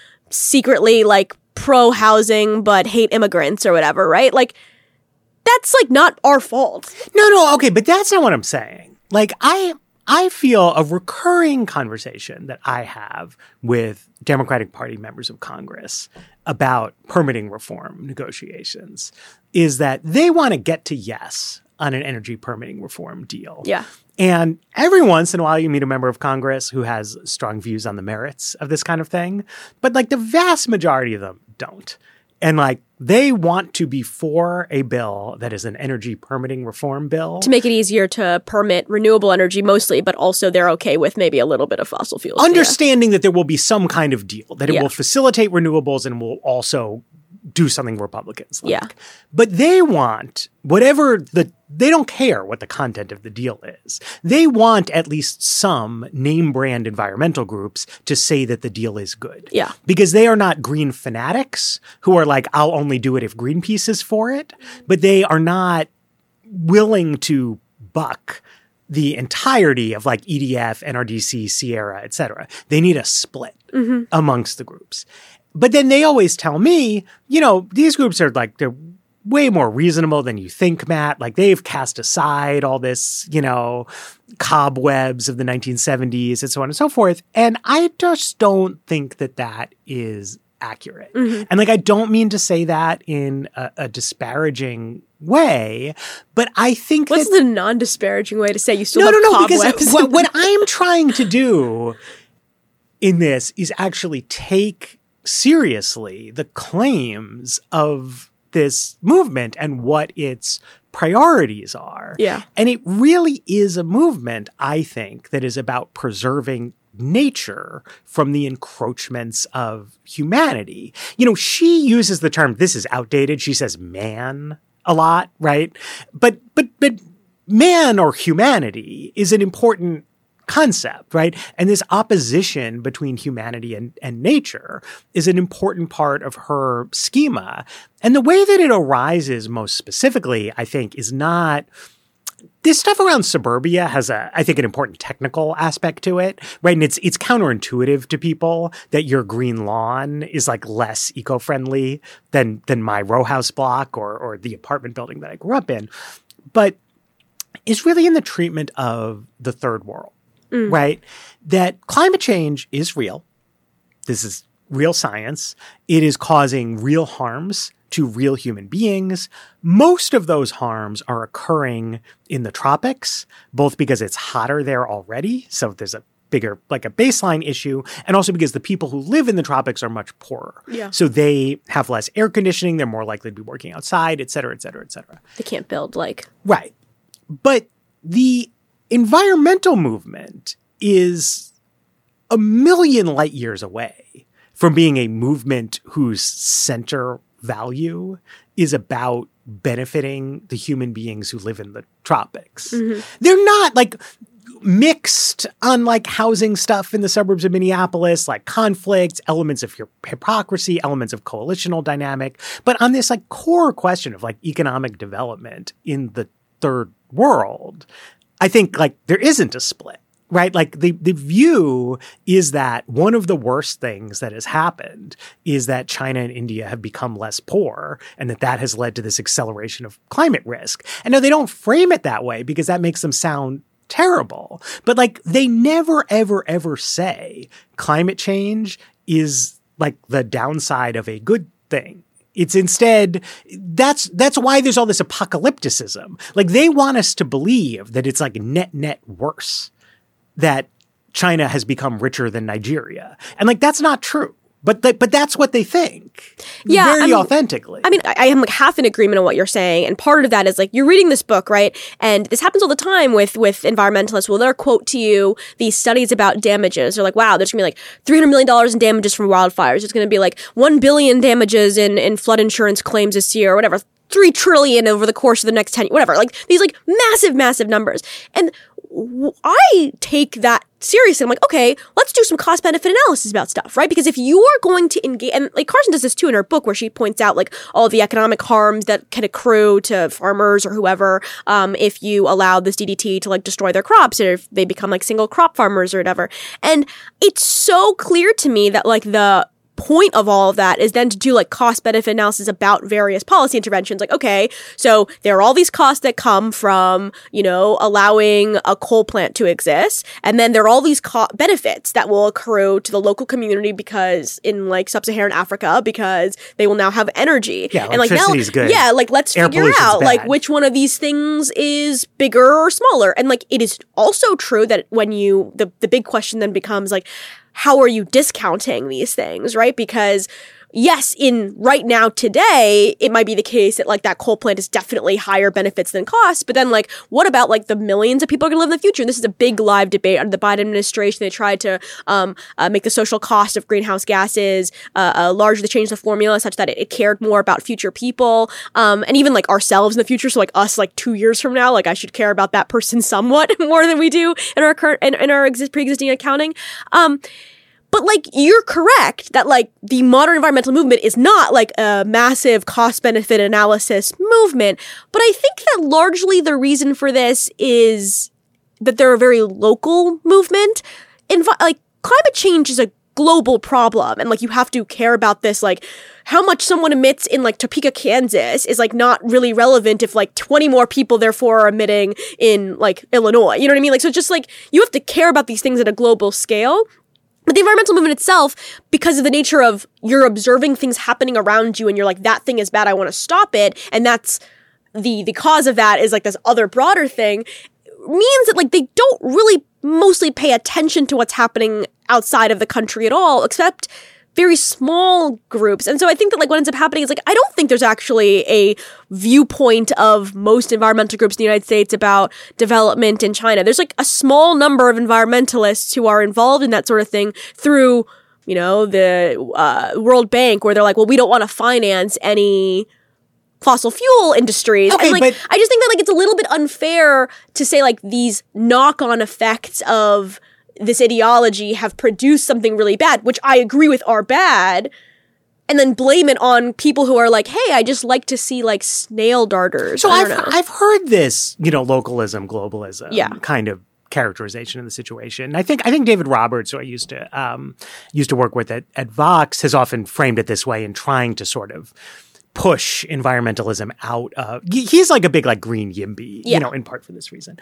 secretly like pro-housing but hate immigrants or whatever, right? Like that's like not our fault. No, no, okay, but that's not what I'm saying. Like, I I feel a recurring conversation that I have with Democratic Party members of Congress about permitting reform negotiations is that they want to get to yes on an energy permitting reform deal. Yeah. And every once in a while you meet a member of Congress who has strong views on the merits of this kind of thing. But like the vast majority of them don't. And like they want to be for a bill that is an energy permitting reform bill. To make it easier to permit renewable energy mostly, but also they're okay with maybe a little bit of fossil fuels. Understanding yeah. that there will be some kind of deal, that it yeah. will facilitate renewables and will also do something Republicans like. Yeah. But they want whatever the, they don't care what the content of the deal is. They want at least some name brand environmental groups to say that the deal is good. Yeah. Because they are not green fanatics who are like, I'll only do it if Greenpeace is for it. But they are not willing to buck the entirety of like E D F, N R D C, Sierra, et cetera. They need a split mm-hmm. amongst the groups. But then they always tell me, you know, these groups are like, they're way more reasonable than you think, Matt. Like they've cast aside all this, you know, cobwebs of the nineteen seventies and so on and so forth. And I just don't think that that is accurate. Mm-hmm. And like, I don't mean to say that in a, a disparaging way, but I think What's that, the non-disparaging way to say you still no, have no, no, cobwebs? because what, what I'm trying to do in this is actually take seriously the claims of this movement and what its priorities are. Yeah. And it really is a movement, I think, that is about preserving nature from the encroachments of humanity. You know, she uses the term, this is outdated, she says man a lot, right? But but but man or humanity is an important concept, right? And this opposition between humanity and, and nature is an important part of her schema. And the way that it arises most specifically, I think, is not... This stuff around suburbia has, a, I think, an important technical aspect to it, right? And it's it's counterintuitive to people that your green lawn is like less eco-friendly than than my row house block or or the apartment building that I grew up in. But it's really in the treatment of the third world. Mm. Right? That climate change is real. This is real science. It is causing real harms to real human beings. Most of those harms are occurring in the tropics, both because it's hotter there already. So there's a bigger, like a baseline issue, and also because the people who live in the tropics are much poorer. Yeah. So they have less air conditioning. They're more likely to be working outside, et cetera, et cetera, et cetera. They can't build like... Right. But the environmental movement is a million light years away from being a movement whose center value is about benefiting the human beings who live in the tropics. Mm-hmm. They're not like mixed on like housing stuff in the suburbs of Minneapolis, like conflicts, elements of hypocrisy, elements of coalitional dynamic. But on this like core question of like economic development in the third world, I think like there isn't a split, right? Like the, the view is that one of the worst things that has happened is that China and India have become less poor and that that has led to this acceleration of climate risk. And no, they don't frame it that way because that makes them sound terrible. But like they never, ever, ever say climate change is like the downside of a good thing. It's instead, that's that's why there's all this apocalypticism. Like they want us to believe that it's like net, net worse, that China has become richer than Nigeria. And like that's not true. But th- but that's what they think. Yeah, very I mean, authentically. I mean, I, I am like half in agreement on what you're saying, and part of that is like you're reading this book, right? And this happens all the time with with environmentalists. Well, they'll quote to you these studies about damages. They're like, "Wow, there's gonna be like three hundred million dollars in damages from wildfires. There's gonna be like one billion damages in in flood insurance claims this year, or whatever." Three trillion over the course of the next ten, whatever. Like these like massive, massive numbers, and I take that seriously. I'm like, okay, let's do some cost benefit analysis about stuff, right? Because if you are going to engage, and like Carson does this too in her book, where she points out like all the economic harms that can accrue to farmers or whoever um, if you allow this D D T to like destroy their crops, or if they become like single crop farmers or whatever. And it's so clear to me that like the point of all of that is then to do like cost benefit analysis about various policy interventions. Like, okay, so there are all these costs that come from, you know, allowing a coal plant to exist. And then there are all these co- benefits that will accrue to the local community because in like sub-Saharan Africa, because they will now have energy. Yeah, and like now, electricity's good. Yeah, like let's Air figure pollution's out bad. like which one of these things is bigger or smaller. And like it is also true that when you, the, the big question then becomes like, how are you discounting these things, right? Because yes, in right now today, it might be the case that like that coal plant is definitely higher benefits than costs. But then like, what about like the millions of people are going to live in the future? And this is a big live debate under the Biden administration. They tried to um, uh, make the social cost of greenhouse gases uh, uh, larger. They changed the formula such that it, it cared more about future people um, and even like ourselves in the future. So like us, like two years from now, like I should care about that person somewhat more than we do in our current in, in our exist, pre-existing accounting. Um, But, like, you're correct that, like, the modern environmental movement is not, like, a massive cost-benefit analysis movement. But I think that largely the reason for this is that they're a very local movement. Invi- like, climate change is a global problem. And, like, you have to care about this, like, how much someone emits in, like, Topeka, Kansas is, like, not really relevant if, like, twenty more people, therefore, are emitting in, like, Illinois. You know what I mean? Like, so it's just, like, you have to care about these things at a global scale. But the environmental movement itself, because of the nature of you're observing things happening around you and you're like, that thing is bad, I want to stop it. And that's the the cause of that is like this other broader thing, means that like they don't really mostly pay attention to what's happening outside of the country at all, except very small groups. And so I think that like what ends up happening is like, I don't think there's actually a viewpoint of most environmental groups in the United States about development in China. There's like a small number of environmentalists who are involved in that sort of thing through, you know, the uh, World Bank, where they're like, well, we don't want to finance any fossil fuel industries. Okay, and like, but- I just think that like it's a little bit unfair to say like these knock-on effects of this ideology have produced something really bad, which I agree with are bad, and then blame it on people who are like, hey, I just like to see like snail darters. So I I've, don't know. I've heard this, you know, localism, globalism Yeah. kind of characterization of the situation. I think I think David Roberts, who I used to um, used to work with at, at Vox, has often framed it this way in trying to sort of push environmentalism out of. He's like a big like green YIMBY, Yeah. you know, in part for this reason.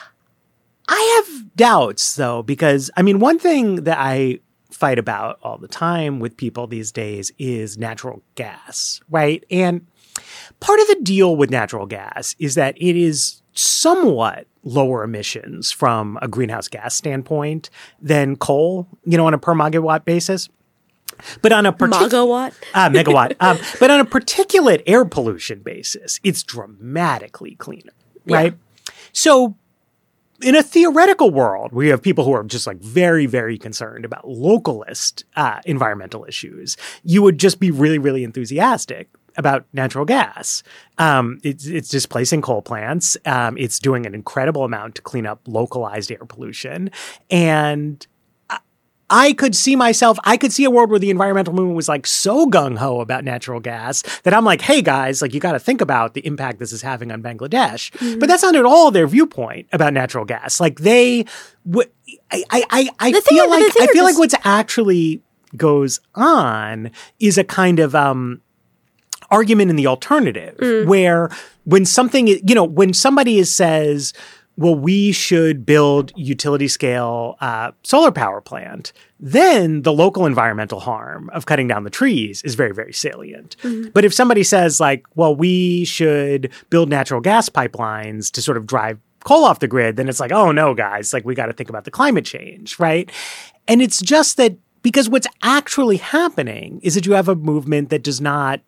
I have doubts, though, because, I mean, one thing that I fight about all the time with people these days is natural gas, right? And part of the deal with natural gas is that it is somewhat lower emissions from a greenhouse gas standpoint than coal, you know, on a per megawatt basis. But on a particular Megawatt? uh, megawatt, um, but on a particulate air pollution basis, it's dramatically cleaner, right? So in a theoretical world, we have people who are just like very, very concerned about localist uh, environmental issues. You would just be really, really enthusiastic about natural gas. Um, it's, it's displacing coal plants. Um, it's doing an incredible amount to clean up localized air pollution. And I could see myself, I could see a world where the environmental movement was like so gung-ho about natural gas that I'm like, hey guys, like you got to think about the impact this is having on Bangladesh. Mm-hmm. But that's not at all their viewpoint about natural gas. Like they, w- I, I, I, I The feel thing- like, the thing I feel is- like what's actually goes on is a kind of, um, argument in the alternative mm. where when something, you know, when somebody is, says, well, we should build utility scale uh, solar power plant, then the local environmental harm of cutting down the trees is very, very salient. Mm-hmm. But if somebody says like, well, we should build natural gas pipelines to sort of drive coal off the grid, then it's like, oh no, guys, like we got to think about the climate change, right? And it's just that because what's actually happening is that you have a movement that does not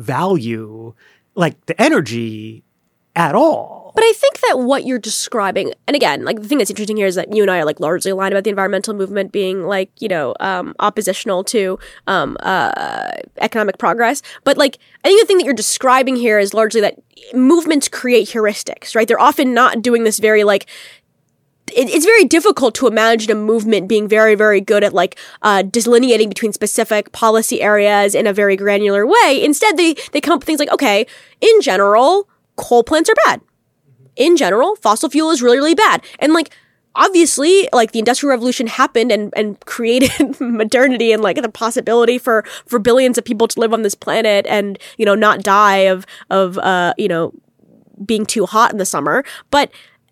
value like the energy at all. But I think that what you're describing, and again, like the thing that's interesting here is that you and I are like largely aligned about the environmental movement being like, you know, um, oppositional to um, uh, economic progress. But like, I think the thing that you're describing here is largely that movements create heuristics, right? They're often not doing this very like, it, it's very difficult to imagine a movement being very, very good at like uh, delineating between specific policy areas in a very granular way. Instead, they, they come up with things like, okay, in general, coal plants are bad. In general, fossil fuel is really, really bad. And like, obviously, like, the Industrial Revolution happened and, and created modernity and, like, the possibility for, for billions of people to live on this planet and, you know, not die of, of, uh, you know, being too hot in the summer. But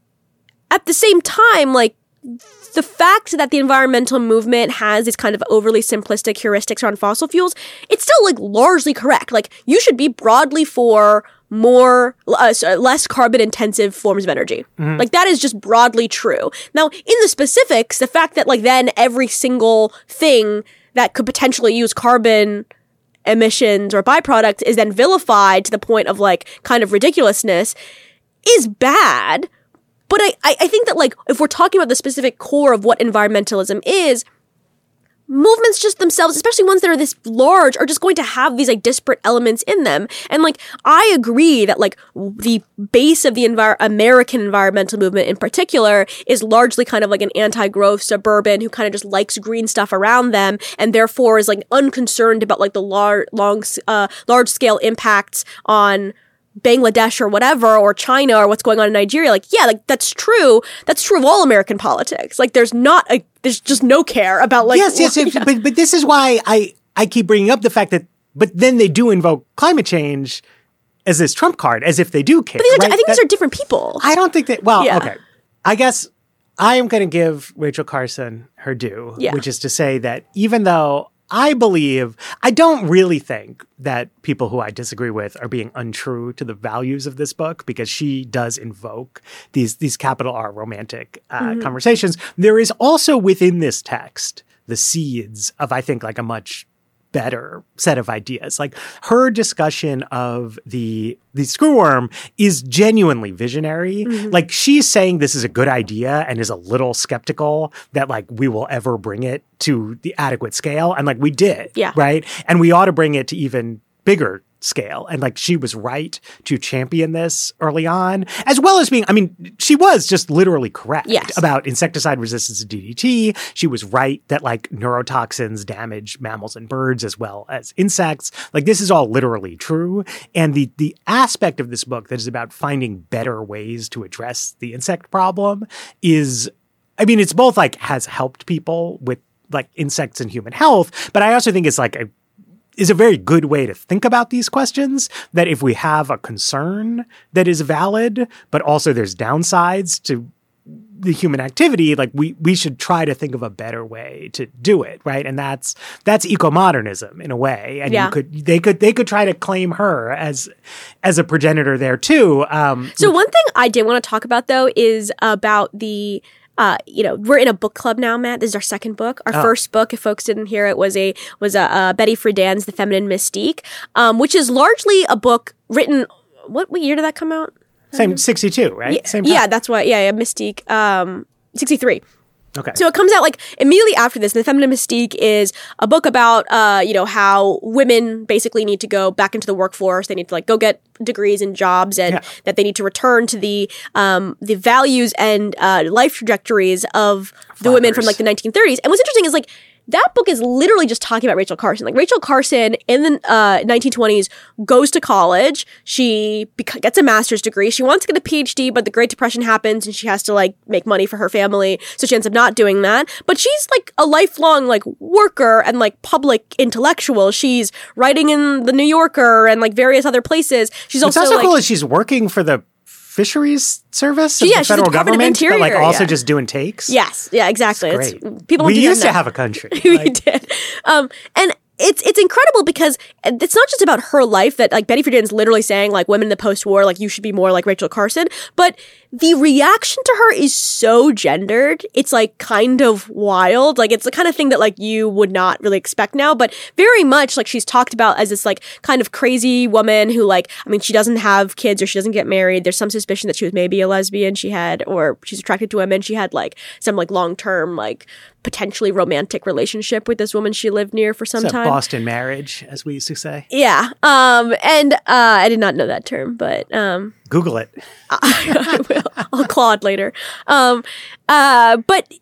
at the same time, like, the fact that the environmental movement has these kind of overly simplistic heuristics around fossil fuels, it's still, like, largely correct. Like, you should be broadly for more, uh, less carbon-intensive forms of energy. Mm-hmm. Like, that is just broadly true. Now, in the specifics, the fact that, like, then every single thing that could potentially use carbon emissions or byproducts is then vilified to the point of, like, kind of ridiculousness is bad. But I, I think that, like, if we're talking about the specific core of what environmentalism is, movements just themselves, especially ones that are this large, are just going to have these, like, disparate elements in them. And, like, I agree that, like, the base of the envir- American environmental movement in particular is largely kind of like an anti-growth suburban who kind of just likes green stuff around them and therefore is, like, unconcerned about, like, the lar- long, uh, large-scale impacts on Bangladesh or whatever, or China or what's going on in Nigeria. Like, yeah, like, that's true. That's true of all American politics. Like, there's not a, there's just no care about, like, yes, yes, yeah. but, but this is why I, I keep bringing up the fact that, but then they do invoke climate change as this trump card, as if they do care. But these are, right? I think that, these are different people. I don't think that, well, Yeah. okay. I guess I am going to give Rachel Carson her due, Yeah. which is to say that even though I believe, I don't really think that people who I disagree with are being untrue to the values of this book, because she does invoke these, these capital R romantic uh, mm-hmm. conversations. There is also within this text the seeds of, I think, like a much better set of ideas. Like, her discussion of the the screwworm is genuinely visionary. Mm-hmm. Like, she's saying this is a good idea and is a little skeptical that, like, we will ever bring it to the adequate scale. And, like, we did. Yeah. Right? And we ought to bring it to even bigger scale. And, like, she was right to champion this early on, as well as being, I mean, she was just literally correct yes. about insecticide resistance to D D T. She was right that, like, neurotoxins damage mammals and birds as well as insects. Like, this is all literally true. And the the aspect of this book that is about finding better ways to address the insect problem is, I mean, it's both, like, has helped people with, like, insects and human health, but I also think it's, like, a is a very good way to think about these questions, that if we have a concern that is valid, but also there's downsides to the human activity, like, we we should try to think of a better way to do it, right? And that's that's eco-modernism in a way. And yeah. you could they could they could try to claim her as as a progenitor there too. Um, so one thing I did want to talk about, though, is about the Uh, you know, we're in a book club now, Matt. This is our second book. Our oh. first book, if folks didn't hear it, was a was a uh, Betty Friedan's The Feminine Mystique, um, which is largely a book written. What, what year did that come out? Same sixty-two, right? Yeah, Same. Yeah, that's why. Yeah, yeah, Mystique. Um, sixty-three. Okay. So it comes out, like, immediately after this. The Feminine Mystique is a book about, uh, you know, how women basically need to go back into the workforce. They need to, like, go get degrees and jobs, and yeah. that they need to return to the um, the values and uh, life trajectories of the Flowers. women from, like, the nineteen thirties. And what's interesting is, like, that book is literally just talking about Rachel Carson. Like, Rachel Carson in the uh, nineteen twenties goes to college. She bec- gets a master's degree. She wants to get a P H D, but the Great Depression happens and she has to, like, make money for her family. So she ends up not doing that. But she's, like, a lifelong, like, worker and, like, public intellectual. She's writing in the New Yorker and, like, various other places. She's What's also, also like, cool is she's working for the Fisheries Service of Yeah, the she's the federal Department of government, but, like, Interior, also yeah. just doing takes. Yes, yeah, exactly. It's It's, great. people We don't do that used to now. have a country. we Like, did. Um, and it's it's incredible because it's not just about her life, that, like, Betty Friedan's literally saying, like, women in the post-war, like, you should be more like Rachel Carson, but the reaction to her is so gendered. It's, like, kind of wild. Like, it's the kind of thing that, like, you would not really expect now, but very much, like, she's talked about as this, like, kind of crazy woman who, like, I mean, she doesn't have kids or she doesn't get married. There's some suspicion that she was maybe a lesbian. She had, or she's attracted to women. She had, like, some, like, long-term, like, potentially romantic relationship with this woman she lived near for some it's a time. Boston marriage, as we used to say. Yeah. Um, and uh, I did not know that term, but um, Google it. I, I will. I'll Claude later. Um, uh, but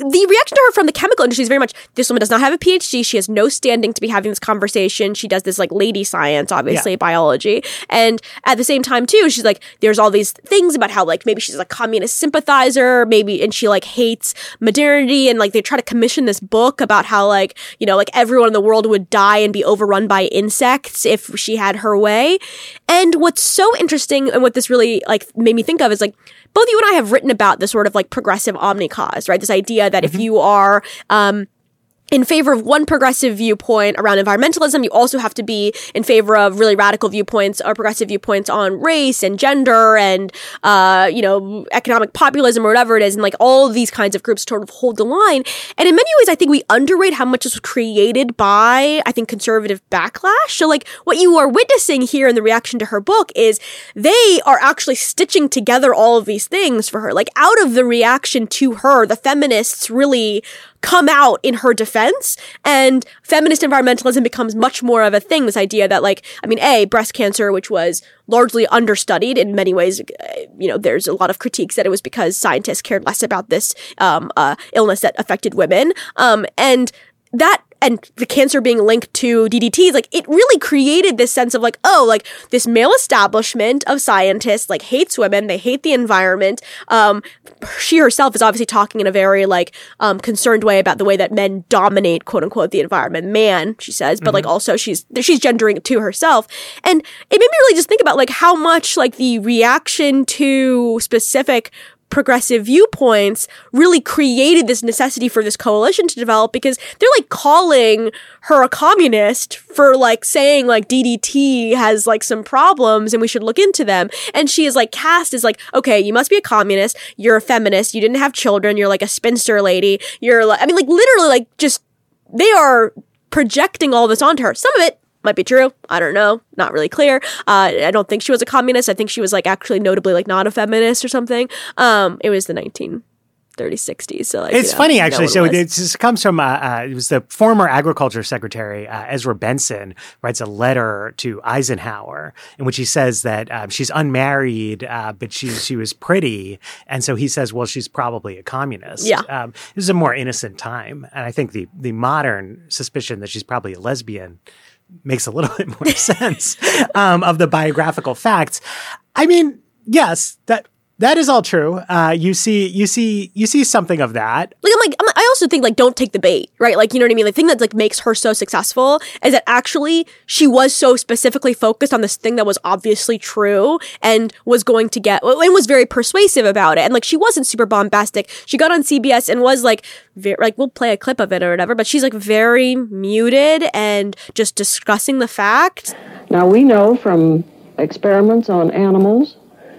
the reaction to her from the chemical industry is very much, this woman does not have a P H D. She has no standing to be having this conversation. She does this like lady science, obviously, Yeah. biology. And at the same time, too, she's like, there's all these things about how like maybe she's a communist sympathizer, maybe, and she like hates modernity. And like they try to commission this book about how like, you know, like everyone in the world would die and be overrun by insects if she had her way. And what's so interesting and what this really like made me think of is like, both you and I have written about this sort of like progressive omnicause, right? This idea that if you are, um, in favor of one progressive viewpoint around environmentalism, you also have to be in favor of really radical viewpoints or progressive viewpoints on race and gender and, uh, you know, economic populism or whatever it is. And like all of these kinds of groups sort of hold the line. And in many ways, I think we underrate how much this was created by, I think, conservative backlash. So like what you are witnessing here in the reaction to her book is they are actually stitching together all of these things for her. Like out of the reaction to her, the feminists really come out in her defense, and feminist environmentalism becomes much more of a thing. This idea that like, I mean, A, breast cancer, which was largely understudied in many ways, you know, there's a lot of critiques that it was because scientists cared less about this um, uh, illness that affected women. Um, and that and the cancer being linked to D D Ts, like it really created this sense of like, oh, like this male establishment of scientists like hates women, they hate the environment. Um, she herself is obviously talking in a very like um, concerned way about the way that men dominate, quote unquote, the environment. Man, she says, but mm-hmm. like also she's she's gendering it to herself, and it made me really just think about like how much like the reaction to specific progressive viewpoints really created this necessity for this coalition to develop, because they're like calling her a communist for like saying like D D T has like some problems and we should look into them. And she is like cast as like, okay, you must be a communist, you're a feminist, you didn't have children, you're like a spinster lady, you're like, I mean like literally like just, they are projecting all this onto her. Some of it might be true. I don't know. Not really clear. Uh, I don't think she was a communist. I think she was like actually notably like not a feminist or something. Um, it was the nineteen thirties, sixties. So like, it's you know, funny actually. No so was. it just comes from uh, uh, it was the former agriculture secretary uh, Ezra Benson writes a letter to Eisenhower in which he says that um, she's unmarried, uh, but she she was pretty, and so he says, well, she's probably a communist. Yeah. Um, this is a more innocent time, and I think the the modern suspicion that she's probably a lesbian makes a little bit more sense um, of the biographical facts. I mean, yes, that that is all true. Uh, you see, you see, you see something of that. Like I'm like I'm, I also think like don't take the bait, right? Like you know what I mean. The thing that like makes her so successful is that actually she was so specifically focused on this thing that was obviously true and was going to get and was very persuasive about it. And like she wasn't super bombastic. She got on C B S and was like very, like we'll play a clip of it or whatever. But she's like very muted and just discussing the fact. Now we know from experiments on animals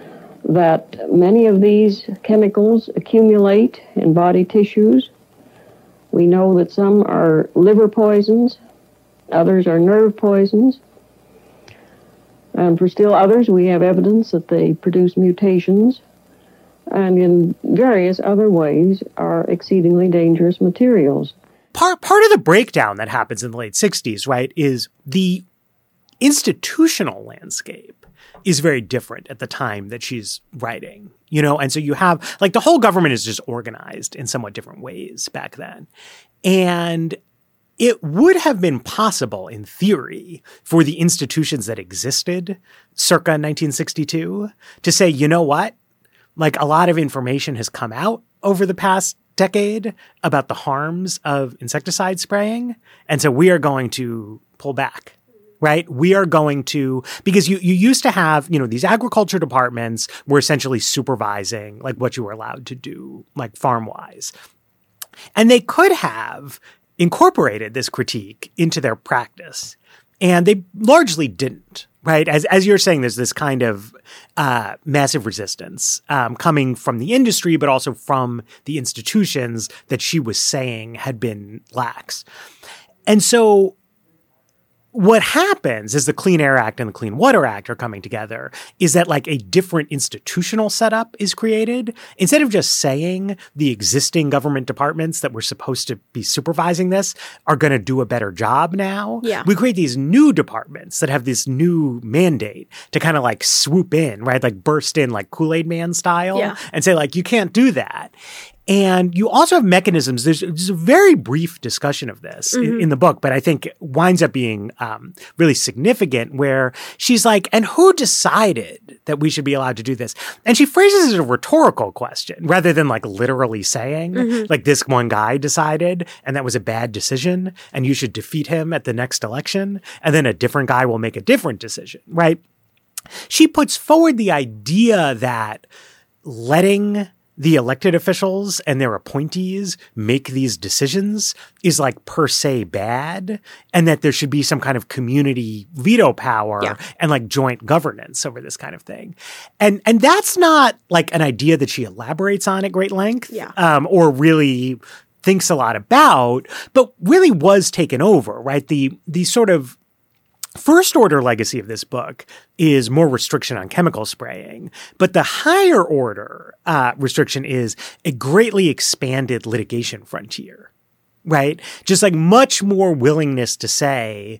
that many of these chemicals accumulate in body tissues. We know that some are liver poisons, others are nerve poisons, and for still others we have evidence that they produce mutations, and in various other ways are exceedingly dangerous materials. Part part of the breakdown that happens in the late sixties, right, is the institutional landscape is very different at the time that she's writing, you know? And so you have, like, the whole government is just organized in somewhat different ways back then. And it would have been possible, in theory, for the institutions that existed circa nineteen sixty-two to say, you know what? Like, a lot of information has come out over the past decade about the harms of insecticide spraying. And so we are going to pull back. Right? We are going to, because you, you used to have, you know, these agriculture departments were essentially supervising like what you were allowed to do, like farm wise. And they could have incorporated this critique into their practice. And they largely didn't, right? As, as you're saying, there's this kind of uh, massive resistance um, coming from the industry, but also from the institutions that she was saying had been lax. And so what happens as the Clean Air Act and the Clean Water Act are coming together is that like a different institutional setup is created. Instead of just saying the existing government departments that were supposed to be supervising this are going to do a better job now, yeah. we create these new departments that have this new mandate to kind of like swoop in, right? Like burst in like Kool-Aid Man style yeah. and say like, you can't do that. And you also have mechanisms. There's, there's a very brief discussion of this mm-hmm. in, in the book, but I think winds up being um, really significant, where she's like, and who decided that we should be allowed to do this? And she phrases it as a rhetorical question rather than like literally saying, mm-hmm. like, this one guy decided and that was a bad decision and you should defeat him at the next election. And then a different guy will make a different decision, right? She puts forward the idea that letting the elected officials and their appointees make these decisions is like per se bad, and that there should be some kind of community veto power yeah. and like joint governance over this kind of thing. And and that's not like an idea that she elaborates on at great length yeah. um, or really thinks a lot about, but really was taken over, right? The the sort of first order legacy of this book is more restriction on chemical spraying, but the higher order uh, restriction is a greatly expanded litigation frontier, right? Just like much more willingness to say,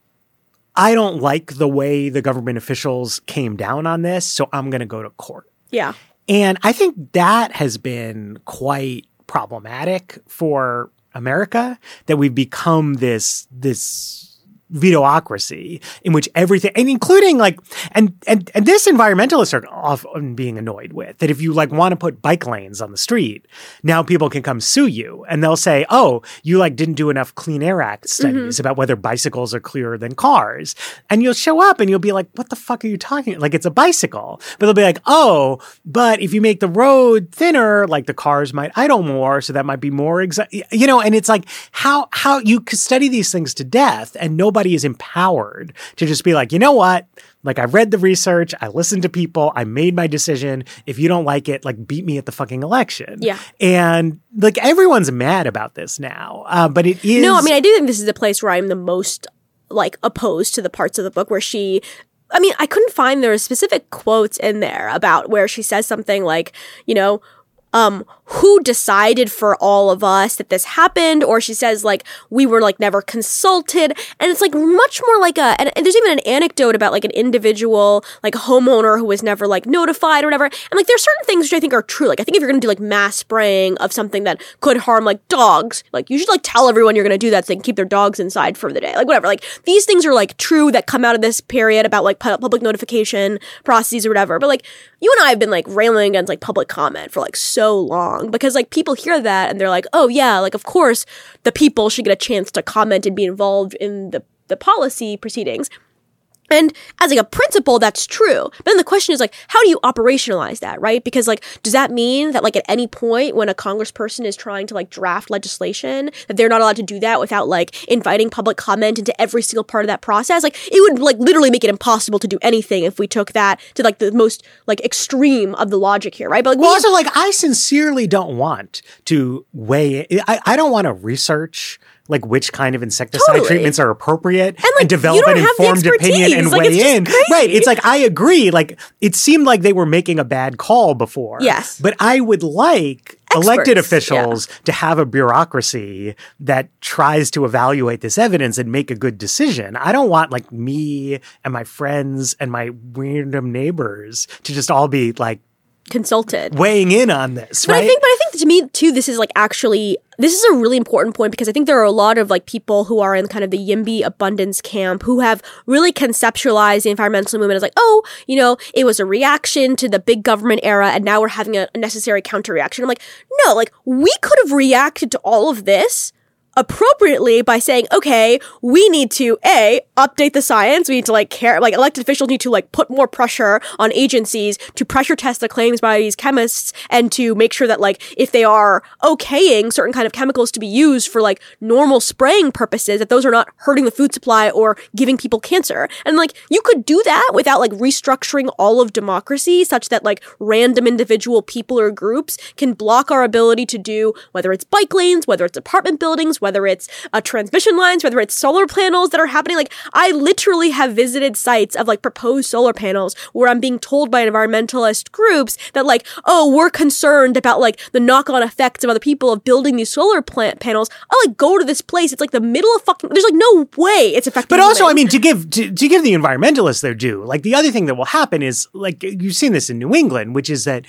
I don't like the way the government officials came down on this, so I'm going to go to court. Yeah. And I think that has been quite problematic for America, that we've become this, this, vetoocracy in which everything, and including like, and, and, and this environmentalists are often being annoyed with, that if you like want to put bike lanes on the street, now people can come sue you and they'll say, oh, you like didn't do enough Clean Air Act studies mm-hmm. about whether bicycles are clearer than cars. And you'll show up and you'll be like, what the fuck are you talking about? Like, it's a bicycle. But they'll be like, oh, but if you make the road thinner, like the cars might idle more. So that might be more, exa-, you know, and it's like how, how you could study these things to death and nobody is empowered to just be like, you know what? Like, I read the research, I listened to people, I made my decision. If you don't like it, like, beat me at the fucking election. Yeah. And like, everyone's mad about this now. Uh, but it is. No, I mean, I do think this is the place where I'm the most like opposed to the parts of the book where she, I mean, I couldn't find there specific quotes in there about where she says something like, you know, um, who decided for all of us that this happened, or she says like we were like never consulted, and it's like much more like a and, and there's even an anecdote about like an individual like homeowner who was never like notified or whatever, and like there's certain things which I think are true. Like I think if you're gonna do like mass spraying of something that could harm like dogs, like you should like tell everyone you're gonna do that so they can keep their dogs inside for the day, like whatever. Like these things are like true that come out of this period about like pu- public notification processes or whatever. But like you and I have been like railing against like public comment for like so long. Because like people hear that and they're like, oh yeah, like of course the people should get a chance to comment and be involved in the, the policy proceedings. And as like a principle, that's true. But then the question is like, how do you operationalize that, right? Because like, does that mean that like at any point when a congressperson is trying to like draft legislation, that they're not allowed to do that without like inviting public comment into every single part of that process? Like it would like literally make it impossible to do anything if we took that to like the most like extreme of the logic here, right? But like, well, also like I sincerely don't want to weigh it. I, I don't want to research like which kind of insecticide totally. treatments are appropriate and, like, and develop an informed opinion and like, weigh in. Crazy. Right. It's like, I agree. Like it seemed like they were making a bad call before. Yes. But I would like Experts, elected officials yeah. to have a bureaucracy that tries to evaluate this evidence and make a good decision. I don't want like me and my friends and my random neighbors to just all be like consulted weighing in on this. But right? I think, but I think to me too, this is like actually, this is a really important point because I think there are a lot of like people who are in kind of the YIMBY abundance camp who have really conceptualized the environmental movement as like, oh, you know, it was a reaction to the big government era and now we're having a, a necessary counter reaction. I'm like, no, like we could have reacted to all of this appropriately by saying, okay, we need to A, update the science. We need to like care, like elected officials need to like put more pressure on agencies to pressure test the claims by these chemists and to make sure that like if they are okaying certain kind of chemicals to be used for like normal spraying purposes, that those are not hurting the food supply or giving people cancer. And like you could do that without like restructuring all of democracy such that like random individual people or groups can block our ability to do, whether it's bike lanes, whether it's apartment buildings, whether it's uh, transmission lines, whether it's solar panels that are happening. Like I literally have visited sites of like proposed solar panels where I'm being told by environmentalist groups that like, oh, we're concerned about like the knock-on effects of other people of building these solar plant panels. I'll like go to this place. It's like the middle of fucking, there's like no way it's affecting. But also, land. I mean, to give, to, to give the environmentalists their due, like the other thing that will happen is like, you've seen this in New England, which is that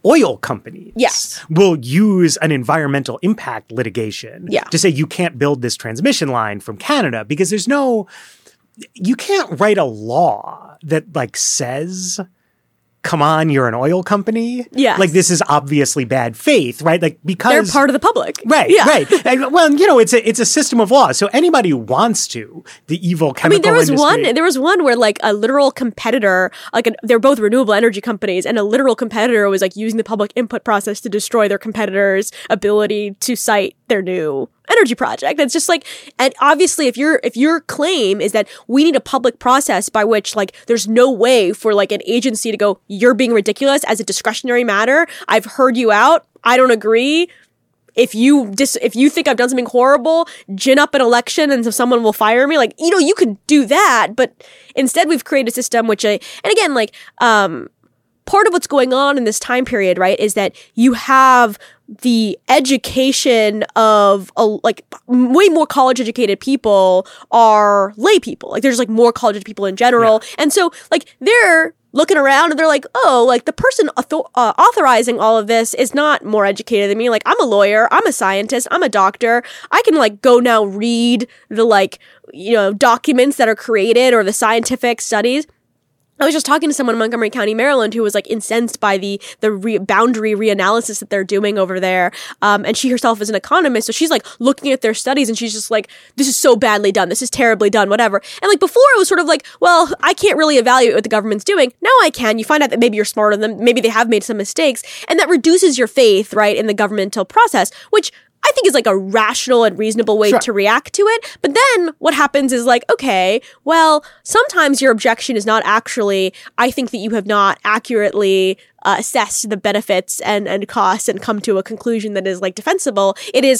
oil companies Yes. will use an environmental impact litigation Yeah. to say you can't build this transmission line from Canada because there's no, you can't write a law that like says, come on, you're an oil company. Yes. Like this is obviously bad faith, right? Like because They're part of the public. Right, Yeah. right. And, well, you know, it's a it's a system of law. So anybody who wants to, the evil chemical I mean, there was industry- one. There was one where like a literal competitor, like an, they're both renewable energy companies, and a literal competitor was like using the public input process to destroy their competitor's ability to cite their new energy project. It's just like, and obviously, if your if your claim is that we need a public process by which like there's no way for like an agency to go, you're being ridiculous as a discretionary matter. I've heard you out. I don't agree. If you dis- if you think I've done something horrible, gin up an election and so someone will fire me. Like, you know, you could do that, but instead we've created a system which I, and again, like, um, part of what's going on in this time period, right, is that you have the education of a, like way more college educated people are lay people. Like there's like more college educated people in general. Yeah. And so like they're looking around and they're like, oh, like the person author- uh, authorizing all of this is not more educated than me. Like I'm a lawyer, I'm a scientist, I'm a doctor. I can like go now read the like, you know, documents that are created or the scientific studies. I was just talking to someone in Montgomery County, Maryland, who was like incensed by the the re- boundary reanalysis that they're doing over there. Um, and she herself is an economist, so she's like looking at their studies and she's just like, "This is so badly done. This is terribly done. Whatever." And like before, it was sort of like, "Well, I can't really evaluate what the government's doing." Now I can. You find out that maybe you're smarter than them. Maybe they have made some mistakes, and that reduces your faith, right, in the governmental process, which I think is like a rational and reasonable way Sure. to react to it. But then what happens is like, okay, well, sometimes your objection is not actually, I think that you have not accurately uh, assessed the benefits and, and costs and come to a conclusion that is like defensible. It is,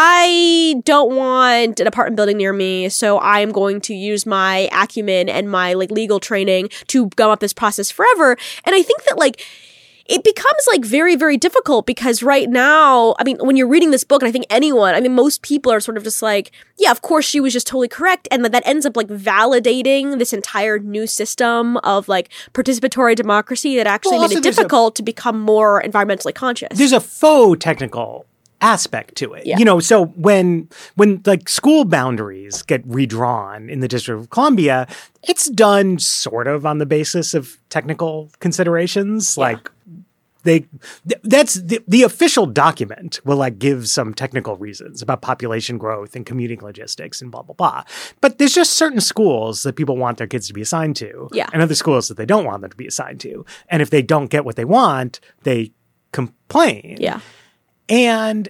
I don't want an apartment building near me, so I'm going to use my acumen and my like legal training to gum up this process forever. And I think that like, it becomes like very, very difficult because right now, I mean, when you're reading this book, and I think anyone, I mean, most people are sort of just like, yeah, of course she was just totally correct. And that, that ends up like validating this entire new system of like participatory democracy that actually Well, made it also there's a- difficult to become more environmentally conscious. There's a faux technical aspect to it. Yeah. You know, so when when like school boundaries get redrawn in the District of Columbia, it's done sort of on the basis of technical considerations. Yeah. Like they th- that's the, the official document will like give some technical reasons about population growth and commuting logistics and blah blah blah. But there's just certain schools that people want their kids to be assigned to, Yeah. and other schools that they don't want them to be assigned to. And if they don't get what they want, they complain. Yeah. And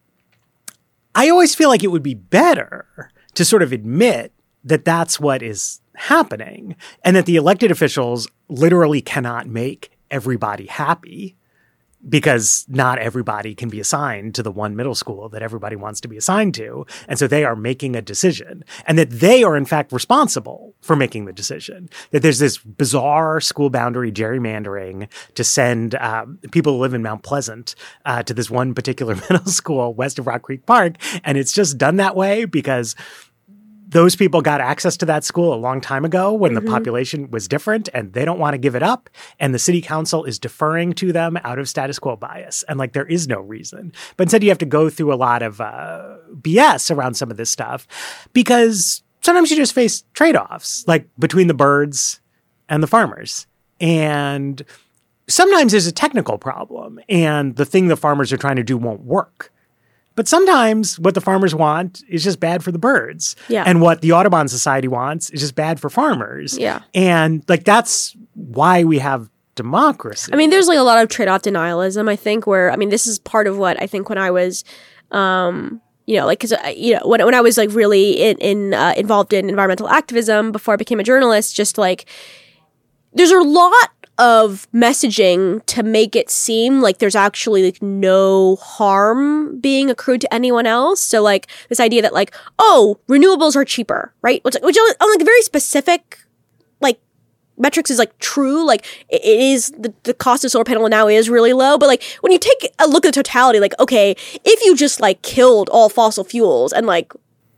I always feel like it would be better to sort of admit that that's what is happening and that the elected officials literally cannot make everybody happy because not everybody can be assigned to the one middle school that everybody wants to be assigned to. And so they are making a decision and that they are in fact responsible for making the decision. That there's this bizarre school boundary gerrymandering to send um, people who live in Mount Pleasant uh, to this one particular middle school west of Rock Creek Park. And it's just done that way because those people got access to that school a long time ago when Mm-hmm. the population was different and they don't want to give it up. And the city council is deferring to them out of status quo bias. And like, there is no reason. But instead you have to go through a lot of uh, B S around some of this stuff because sometimes you just face trade-offs, like between the birds and the farmers. And sometimes there's a technical problem and the thing the farmers are trying to do won't work. But sometimes what the farmers want is just bad for the birds. Yeah. And what the Audubon Society wants is just bad for farmers. Yeah. And like that's why we have democracy. I mean, there's like a lot of trade-off denialism, I think, where, I mean, this is part of what I think when I was, um, you know, like, cause, uh, you know, when, when I was like really in, in uh, involved in environmental activism before I became a journalist, just like, there's a lot of messaging to make it seem like there's actually like no harm being accrued to anyone else. So like this idea that like, oh, renewables are cheaper, right? Which, which on like very specific like metrics is like true. Like it is the, the cost of solar panel now is really low. But like when you take a look at the totality, like, okay, if you just like killed all fossil fuels and like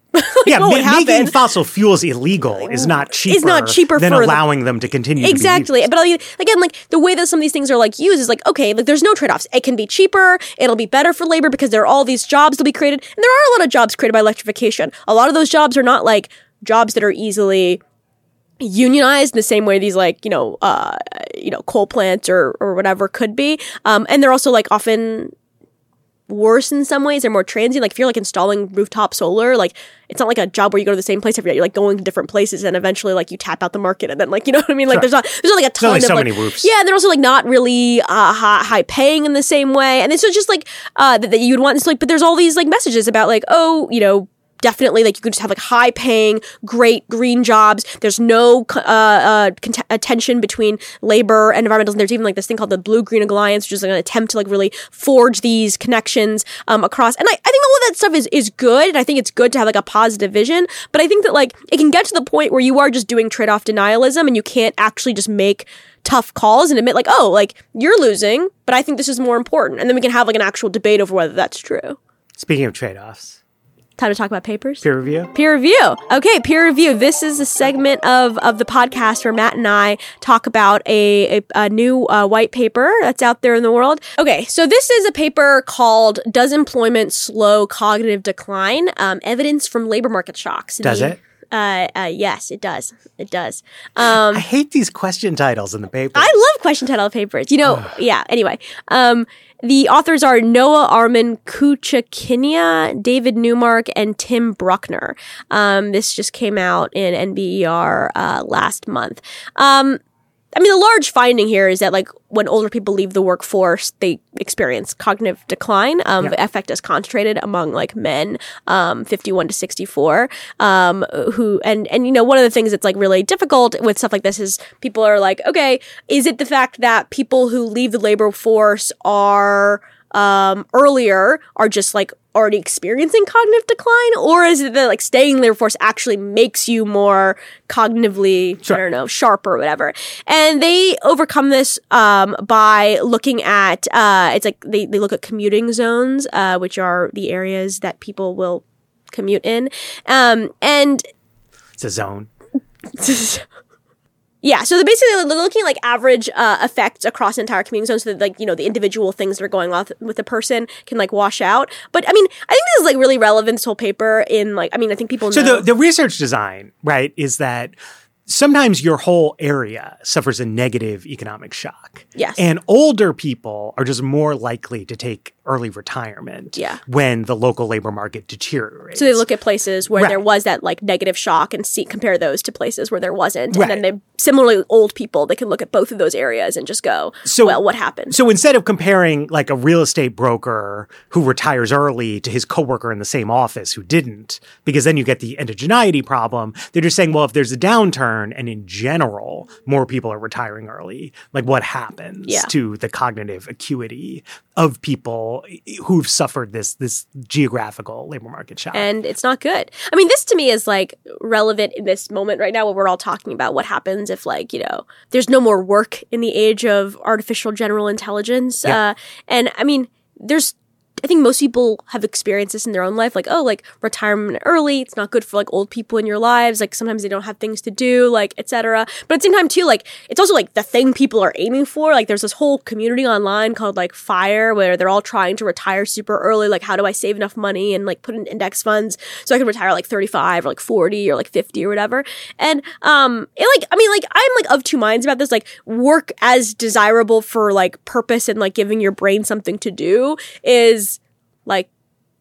like, yeah, what would ma- making happen? fossil fuels illegal is not cheaper, It's not cheaper than for the- allowing them to continue Exactly. to be But I mean, again, like the way that some of these things are like used is like, okay, like there's no trade-offs. It can be cheaper. It'll be better for labor because there are all these jobs that'll be created. And there are a lot of jobs created by electrification. A lot of those jobs are not like jobs that are easily unionized in the same way these like, you know, uh, you know, coal plants or, or whatever could be. Um, and they're also like often worse in some ways. They're more transient. Like if you're like installing rooftop solar, like it's not like a job where you go to the same place every day. You're like going to different places and eventually like you tap out the market and then like, you know what I mean? Like Sure. there's not, there's not like a ton only of so like, many roofs. yeah, and they're also like not really uh, high, high paying in the same way. And it's just like uh, that, that you would want. It's like, but there's all these like messages about like, oh, you know, definitely like you could just have like high paying, great green jobs. There's no uh, uh, cont- uh, tension between labor and environmentalism. There's even like this thing called the Blue Green Alliance, which is like an attempt to like really forge these connections um, across. And I, I think all of that stuff is, is good. And I think it's good to have like a positive vision. But I think that like it can get to the point where you are just doing trade-off denialism and you can't actually just make tough calls and admit like, oh, like you're losing, but I think this is more important. And then we can have like an actual debate over whether that's true. Speaking of trade-offs, time to talk about papers. peer review. Peer review. Okay, peer review. This is a segment of, of the podcast where Matt and I talk about a, a, a new uh, white paper that's out there in the world. Okay, so this is a paper called Does Employment Slow Cognitive Decline? Um, Evidence from Labor Market Shocks. Does The- it? Uh, uh, yes, it does. It does. Um, I hate these question titles in the paper. I love question title papers. You know, yeah, anyway. Um, the authors are Noah Armin Kuchakinia, David Newmark, and Tim Bruckner. Um, this just came out in N B E R uh, last month. Um, I mean, the large finding here is that, like, when older people leave the workforce, they experience cognitive decline. Um, Yeah. The effect is concentrated among, like, men, um, fifty-one to sixty-four, um, who, and, and, you know, one of the things that's, like, really difficult with stuff like this is people are like, okay, is it the fact that people who leave the labor force are, um, earlier are just, like, already experiencing cognitive decline, or is it that like staying in the labor force actually makes you more cognitively, Sure. I don't know, sharp or whatever? And they overcome this um, by looking at uh, it's like they, they look at commuting zones, uh, which are the areas that people will commute in, um, and It's a zone. yeah, so they're basically they're looking at like average uh, effects across the entire commuting zone, so that like you know the individual things that are going on with the person can like wash out. But I mean, I think this is like really relevant, this whole paper. In like, I mean, I think people So know. the, the research design, right, is that sometimes your whole area suffers a negative economic shock. Yes. And older people are just more likely to take early retirement Yeah. when the local labor market deteriorates. So they look at places where Right. there was that like negative shock and see compare those to places where there wasn't, Right. and then they similarly old people they can look at both of those areas and just go, So- well, what happened? So instead of comparing like a real estate broker who retires early to his coworker in the same office who didn't, because then you get the endogeneity problem, they're just saying, well, if there's a downturn and in general more people are retiring early, like what happens Yeah. to the cognitive acuity of people who've suffered this this geographical labor market shock? And it's not good. I mean, this to me is like relevant in this moment right now where we're all talking about what happens if like, you know, there's no more work in the age of artificial general intelligence. Yeah. Uh, and I mean, there's, I think most people have experienced this in their own life, like, oh, like retirement early, it's not good for like old people in your lives. Like sometimes they don't have things to do, like, et cetera. But at the same time too, like it's also like the thing people are aiming for. Like there's this whole community online called like FIRE where they're all trying to retire super early. Like, how do I save enough money and like put in index funds so I can retire like thirty-five or like forty or like fifty or whatever. And um, it like, I mean, like I'm like of two minds about this. Like work as desirable for like purpose and like giving your brain something to do is like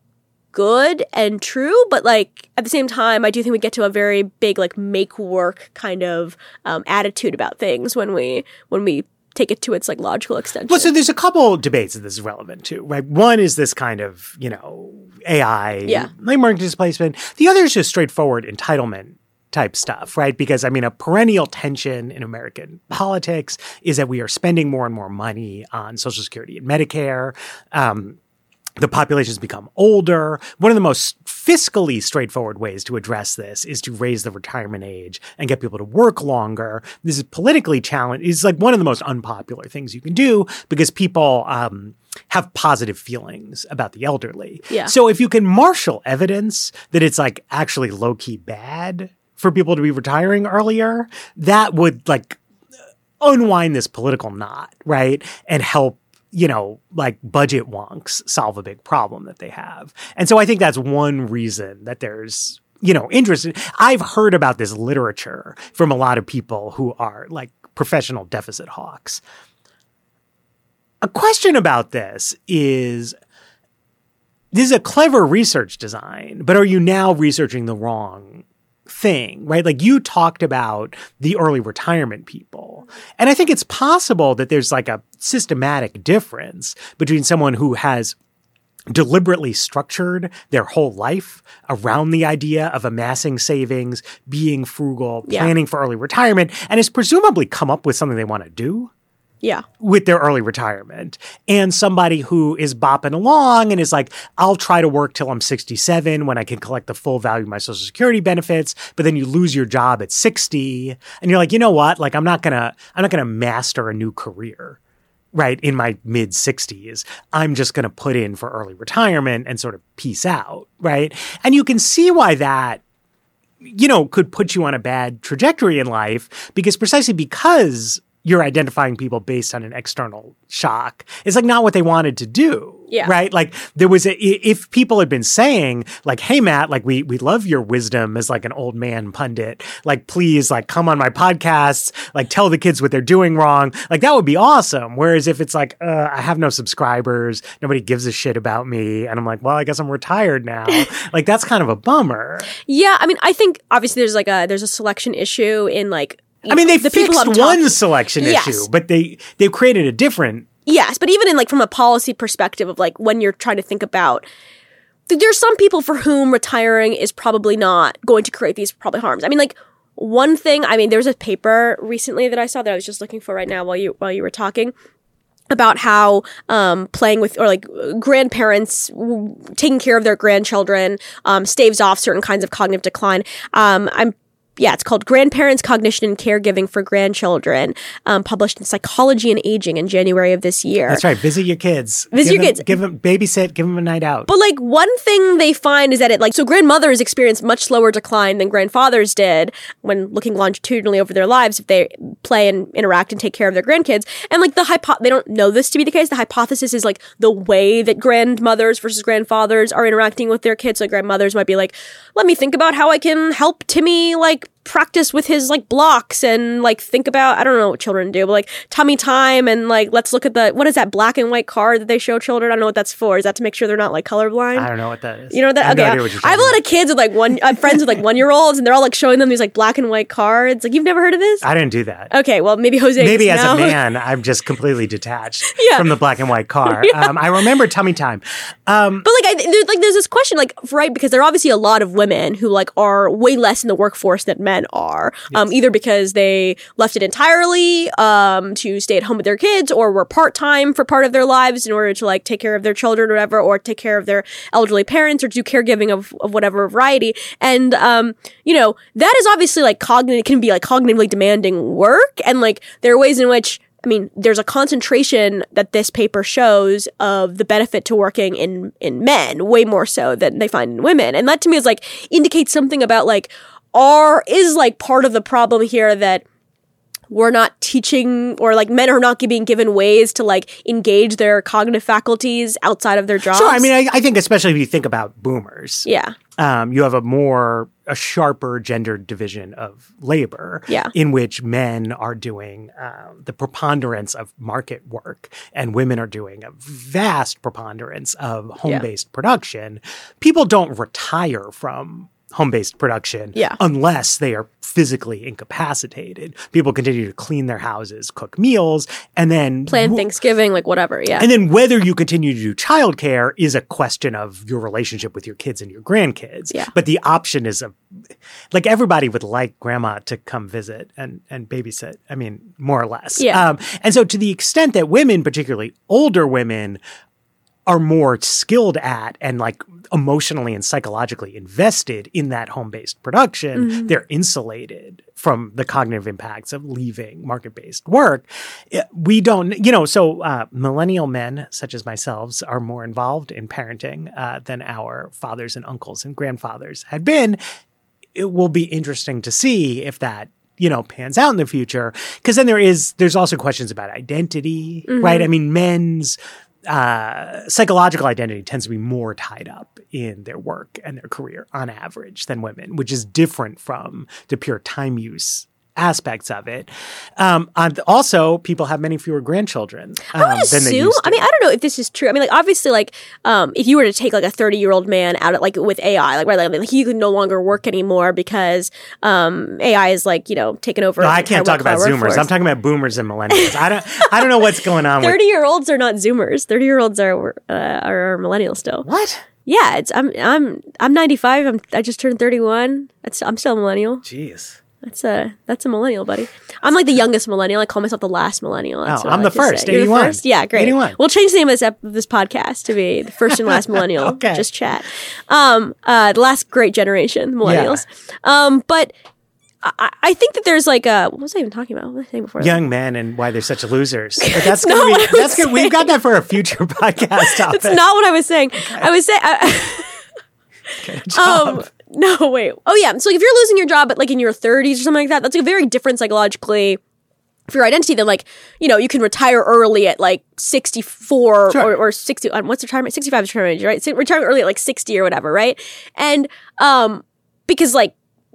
good and true, but like at the same time I do think we get to a very big like make work kind of um, attitude about things when we when we take it to its like logical extension. Well, so there's a couple debates that this is relevant to, right? One is this kind of, you know, A I, Yeah. labor market displacement. The other is just straightforward entitlement type stuff, right? Because, I mean, a perennial tension in American politics is that we are spending more and more money on Social Security and Medicare. Um, The population has become older. One of the most fiscally straightforward ways to address this is to raise the retirement age and get people to work longer. This is politically challenged. It's like one of the most unpopular things you can do because people, um, have positive feelings about the elderly. Yeah. So if you can marshal evidence that it's like actually low key bad for people to be retiring earlier, that would like unwind this political knot, right? And help, you know, like budget wonks solve a big problem that they have. And so I think that's one reason that there's, you know, interest. I've heard about this literature from a lot of people who are like professional deficit hawks. A question about this is, this is a clever research design, but are you now researching the wrong thing, right? Like you talked about the early retirement people. And I think it's possible that there's like a systematic difference between someone who has deliberately structured their whole life around the idea of amassing savings, being frugal, Yeah. planning for early retirement, and has presumably come up with something they want to do Yeah. with their early retirement, and somebody who is bopping along and is like, I'll try to work till I'm sixty-seven when I can collect the full value of my Social Security benefits, but then you lose your job at sixty and you're like, you know what? Like, I'm not gonna, I'm not gonna master a new career, right? In my mid sixties, I'm just gonna put in for early retirement and sort of peace out, right? And you can see why that, you know, could put you on a bad trajectory in life, because precisely because you're identifying people based on an external shock. It's like not what they wanted to do. Yeah. Right? Like there was a, if people had been saying like, hey, Matt, like we, we love your wisdom as like an old man pundit. Like, please like come on my podcasts, like tell the kids what they're doing wrong. Like that would be awesome. Whereas if it's like, uh, I have no subscribers, nobody gives a shit about me. And I'm like, well, I guess I'm retired now. Like that's kind of a bummer. Yeah. I mean, I think obviously there's like a, there's a selection issue in like, I mean, know, they the fixed people one talked- selection Yes. issue, but they they've created a different. Yes, but even in like from a policy perspective of like when you're trying to think about, there's some people for whom retiring is probably not going to create these probably harms. I mean, like one thing. I mean, there was a paper recently that I saw that I was just looking for right now while you while you were talking about how um, playing with or like grandparents w- taking care of their grandchildren um, staves off certain kinds of cognitive decline. Um, I'm. Yeah, it's called Grandparents, Cognition, and Caregiving for Grandchildren, um, published in Psychology and Aging in January of this year. That's right. Visit your kids. Visit give your them, kids. Give them babysit. Give them a night out. But like one thing they find is that it like so grandmothers experience much slower decline than grandfathers did when looking longitudinally over their lives if they play and interact and take care of their grandkids. And like the hypo they don't know this to be the case. The hypothesis is like the way that grandmothers versus grandfathers are interacting with their kids. So grandmothers might be like, let me think about how I can help Timmy like practice with his like blocks and like think about I don't know what children do, but like tummy time and like let's look at the what is that black and white card that they show children? I don't know what that's for. Is that to make sure they're not like colorblind? I don't know what that is. You know that? I have Okay, no idea what you're I have a talking lot of kids with like one. I have friends with like one year olds, and they're all like showing them these like black and white cards. Like you've never heard of this? I didn't do that. Okay, well maybe Jose. Maybe does as now. a man, I'm just completely detached Yeah. from the black and white car. Um, I remember tummy time. Um, But like, I, there's, like, there's this question, like, right? Because there are obviously a lot of women who like are way less in the workforce than men are, um, either because they left it entirely um, to stay at home with their kids, or were part time for part of their lives in order to like take care of their children or whatever, or take care of their elderly parents, or do caregiving of, of whatever variety. And um, you know, that is obviously like cognitive can be like cognitively demanding work, and like there are ways in which. I mean, there's a concentration that this paper shows of the benefit to working in, in men, way more so than they find in women. And that to me is like, indicates something about like, are, is like part of the problem here that we're not teaching, or like men are not being given ways to like engage their cognitive faculties outside of their jobs. sure. I mean, I, I think especially if you think about boomers. yeah. Um, you have a more, a sharper gendered division of labor Yeah. in which men are doing uh, the preponderance of market work and women are doing a vast preponderance of home-based production. People don't retire from home-based production Yeah. unless they are physically incapacitated. People continue to clean their houses, cook meals, and then Plan Thanksgiving, like whatever. Yeah. and then whether you continue to do childcare is a question of your relationship with your kids and your grandkids. Yeah. But the option is a, like everybody would like grandma to come visit and, and babysit. I mean, more or less. Yeah. Um, and so to the extent that women, particularly older women, are more skilled at and like emotionally and psychologically invested in that home-based production, mm-hmm. they're insulated from the cognitive impacts of leaving market-based work. We don't, you know, so uh, millennial men such as myself are more involved in parenting uh, than our fathers and uncles and grandfathers had been. It will be interesting to see if that, you know, pans out in the future. Because then there is, there's also questions about identity, mm-hmm. right? I mean, men's uh, psychological identity tends to be more tied up in their work and their career on average than women, which is different from the pure time use aspects of it. Um, and also, people have many fewer grandchildren um, I would assume, than they used to. I mean, I don't know if this is true. I mean, like, obviously, like, um, if you were to take, like, a thirty-year-old man out of, like, with A I, like, right, like, like he could no longer work anymore because um, A I is, like, you know, taking over. No, I can't talk about Zoomers. Workforce. I'm talking about boomers and millennials. I don't I don't know what's going on with thirty-year-olds are not Zoomers. thirty-year-olds are, uh, are millennials still. What? Yeah, it's I'm I'm I'm ninety-five. I'm I just turned thirty-one. That's I'm still a millennial. Jeez. That's a that's a millennial, buddy. I'm like the youngest millennial. I call myself the last millennial. That's oh, what I'm I the like first. You're eighty-one. The first? Yeah, great. eighty-one. We'll change the name of this ep- of this podcast to be the first and last millennial. Okay. Just chat. Um, uh, the last great generation, millennials. Yeah. Um, but I, I think that there's like a what was I even talking about? What was I saying before? Young that? men and why they're such losers. But that's gonna be that's good. We've got that for a future podcast topic. That's not what I was saying. Okay. I was saying. I, Good job. Um, no, wait. Oh, yeah. So if you're losing your job at like in your thirties or something like that, that's like a very different psychologically for your identity than like, you know, you can retire early at like sixty-four sure. or, or sixty. Um, what's retirement? sixty-five is retirement age, right? So retire early at like sixty or whatever, right? And um, because like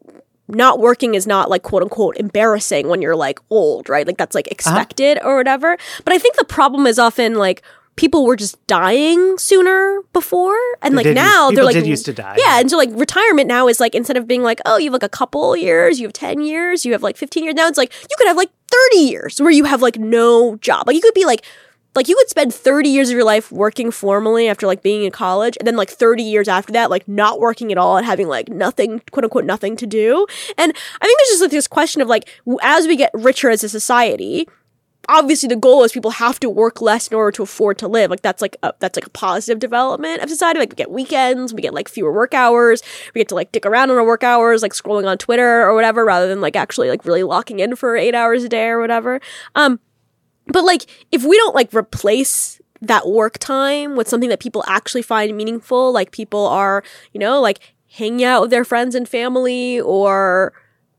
not working is not like quote unquote embarrassing when you're like old, right? Like that's like expected uh-huh. or whatever. But I think the problem is often like people were just dying sooner before. And like now used, they're like, did used to die. Yeah. And so like retirement now is like, instead of being like, oh, you have like a couple years, you have ten years, you have like fifteen years. Now it's like, you could have like thirty years where you have like no job. Like you could be like, like you could spend thirty years of your life working formally after like being in college. And then like thirty years after that, like not working at all and having like nothing, quote unquote, nothing to do. And I think there's just like this question of like, as we get richer as a society, obviously the goal is people have to work less in order to afford to live. Like that's like a, that's like a positive development of society. Like we get weekends, we get like fewer work hours, we get to like dick around on our work hours, like scrolling on Twitter or whatever, rather than like actually like really locking in for eight hours a day or whatever. Um, but like if we don't like replace that work time with something that people actually find meaningful, like people are, you know, like hanging out with their friends and family or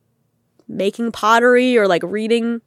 making pottery or like reading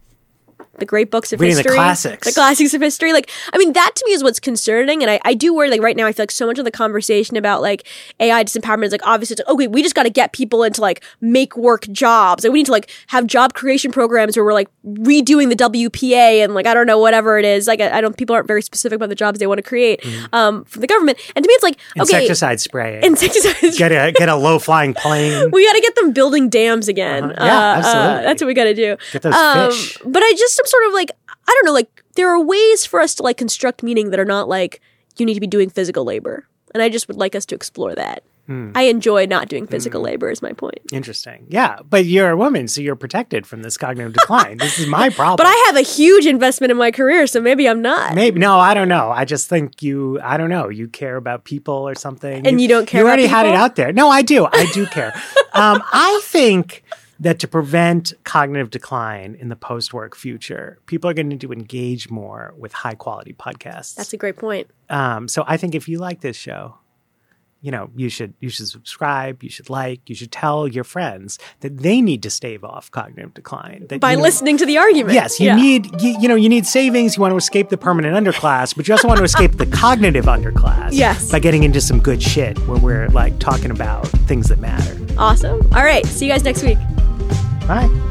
the great books of Reading history. the classics. The classics of history. Like, I mean, that to me is what's concerning. And I, I do worry, like, right now, I feel like so much of the conversation about, like, A I disempowerment is, like, obviously, it's like, okay, we just got to get people into, like, make work jobs. Like, we need to, like, have job creation programs where we're, like, redoing the W P A and, like, I don't know, whatever it is. Like, I, I don't, people aren't very specific about the jobs they want to create mm. um, from the government. And to me, it's like, okay. Insecticide spraying. Insecticide Get a, get a low-flying plane. We got to get them building dams again. Uh-huh. Yeah, uh, absolutely. Uh, that's what we got to do. Get those um, fish. But I just am sort of like, I don't know, like, there are ways for us to, like, construct meaning that are not, like, you need to be doing physical labor. And I just would like us to explore that. Hmm. I enjoy not doing physical hmm. labor is my point. Interesting. Yeah, but you're a woman, so you're protected from this cognitive decline. This is my problem. But I have a huge investment in my career, so maybe I'm not. Maybe. No, I don't know. I just think you, I don't know, you care about people or something. And you, you don't care you about people? You already people? had it out there. No, I do. I do care. um, I think that to prevent cognitive decline in the post-work future, people are going to need to engage more with high-quality podcasts. That's a great point. Um, so I think if you like this show, you know, you should you should subscribe, you should like, you should tell your friends that they need to stave off cognitive decline. That, By you know, listening to the argument. Yes, you yeah. need, you, you know, you need savings. You want to escape the permanent underclass, but you also want to escape the cognitive underclass. Yes. By getting into some good shit where we're like talking about things that matter. Awesome. All right. See you guys next week. Bye.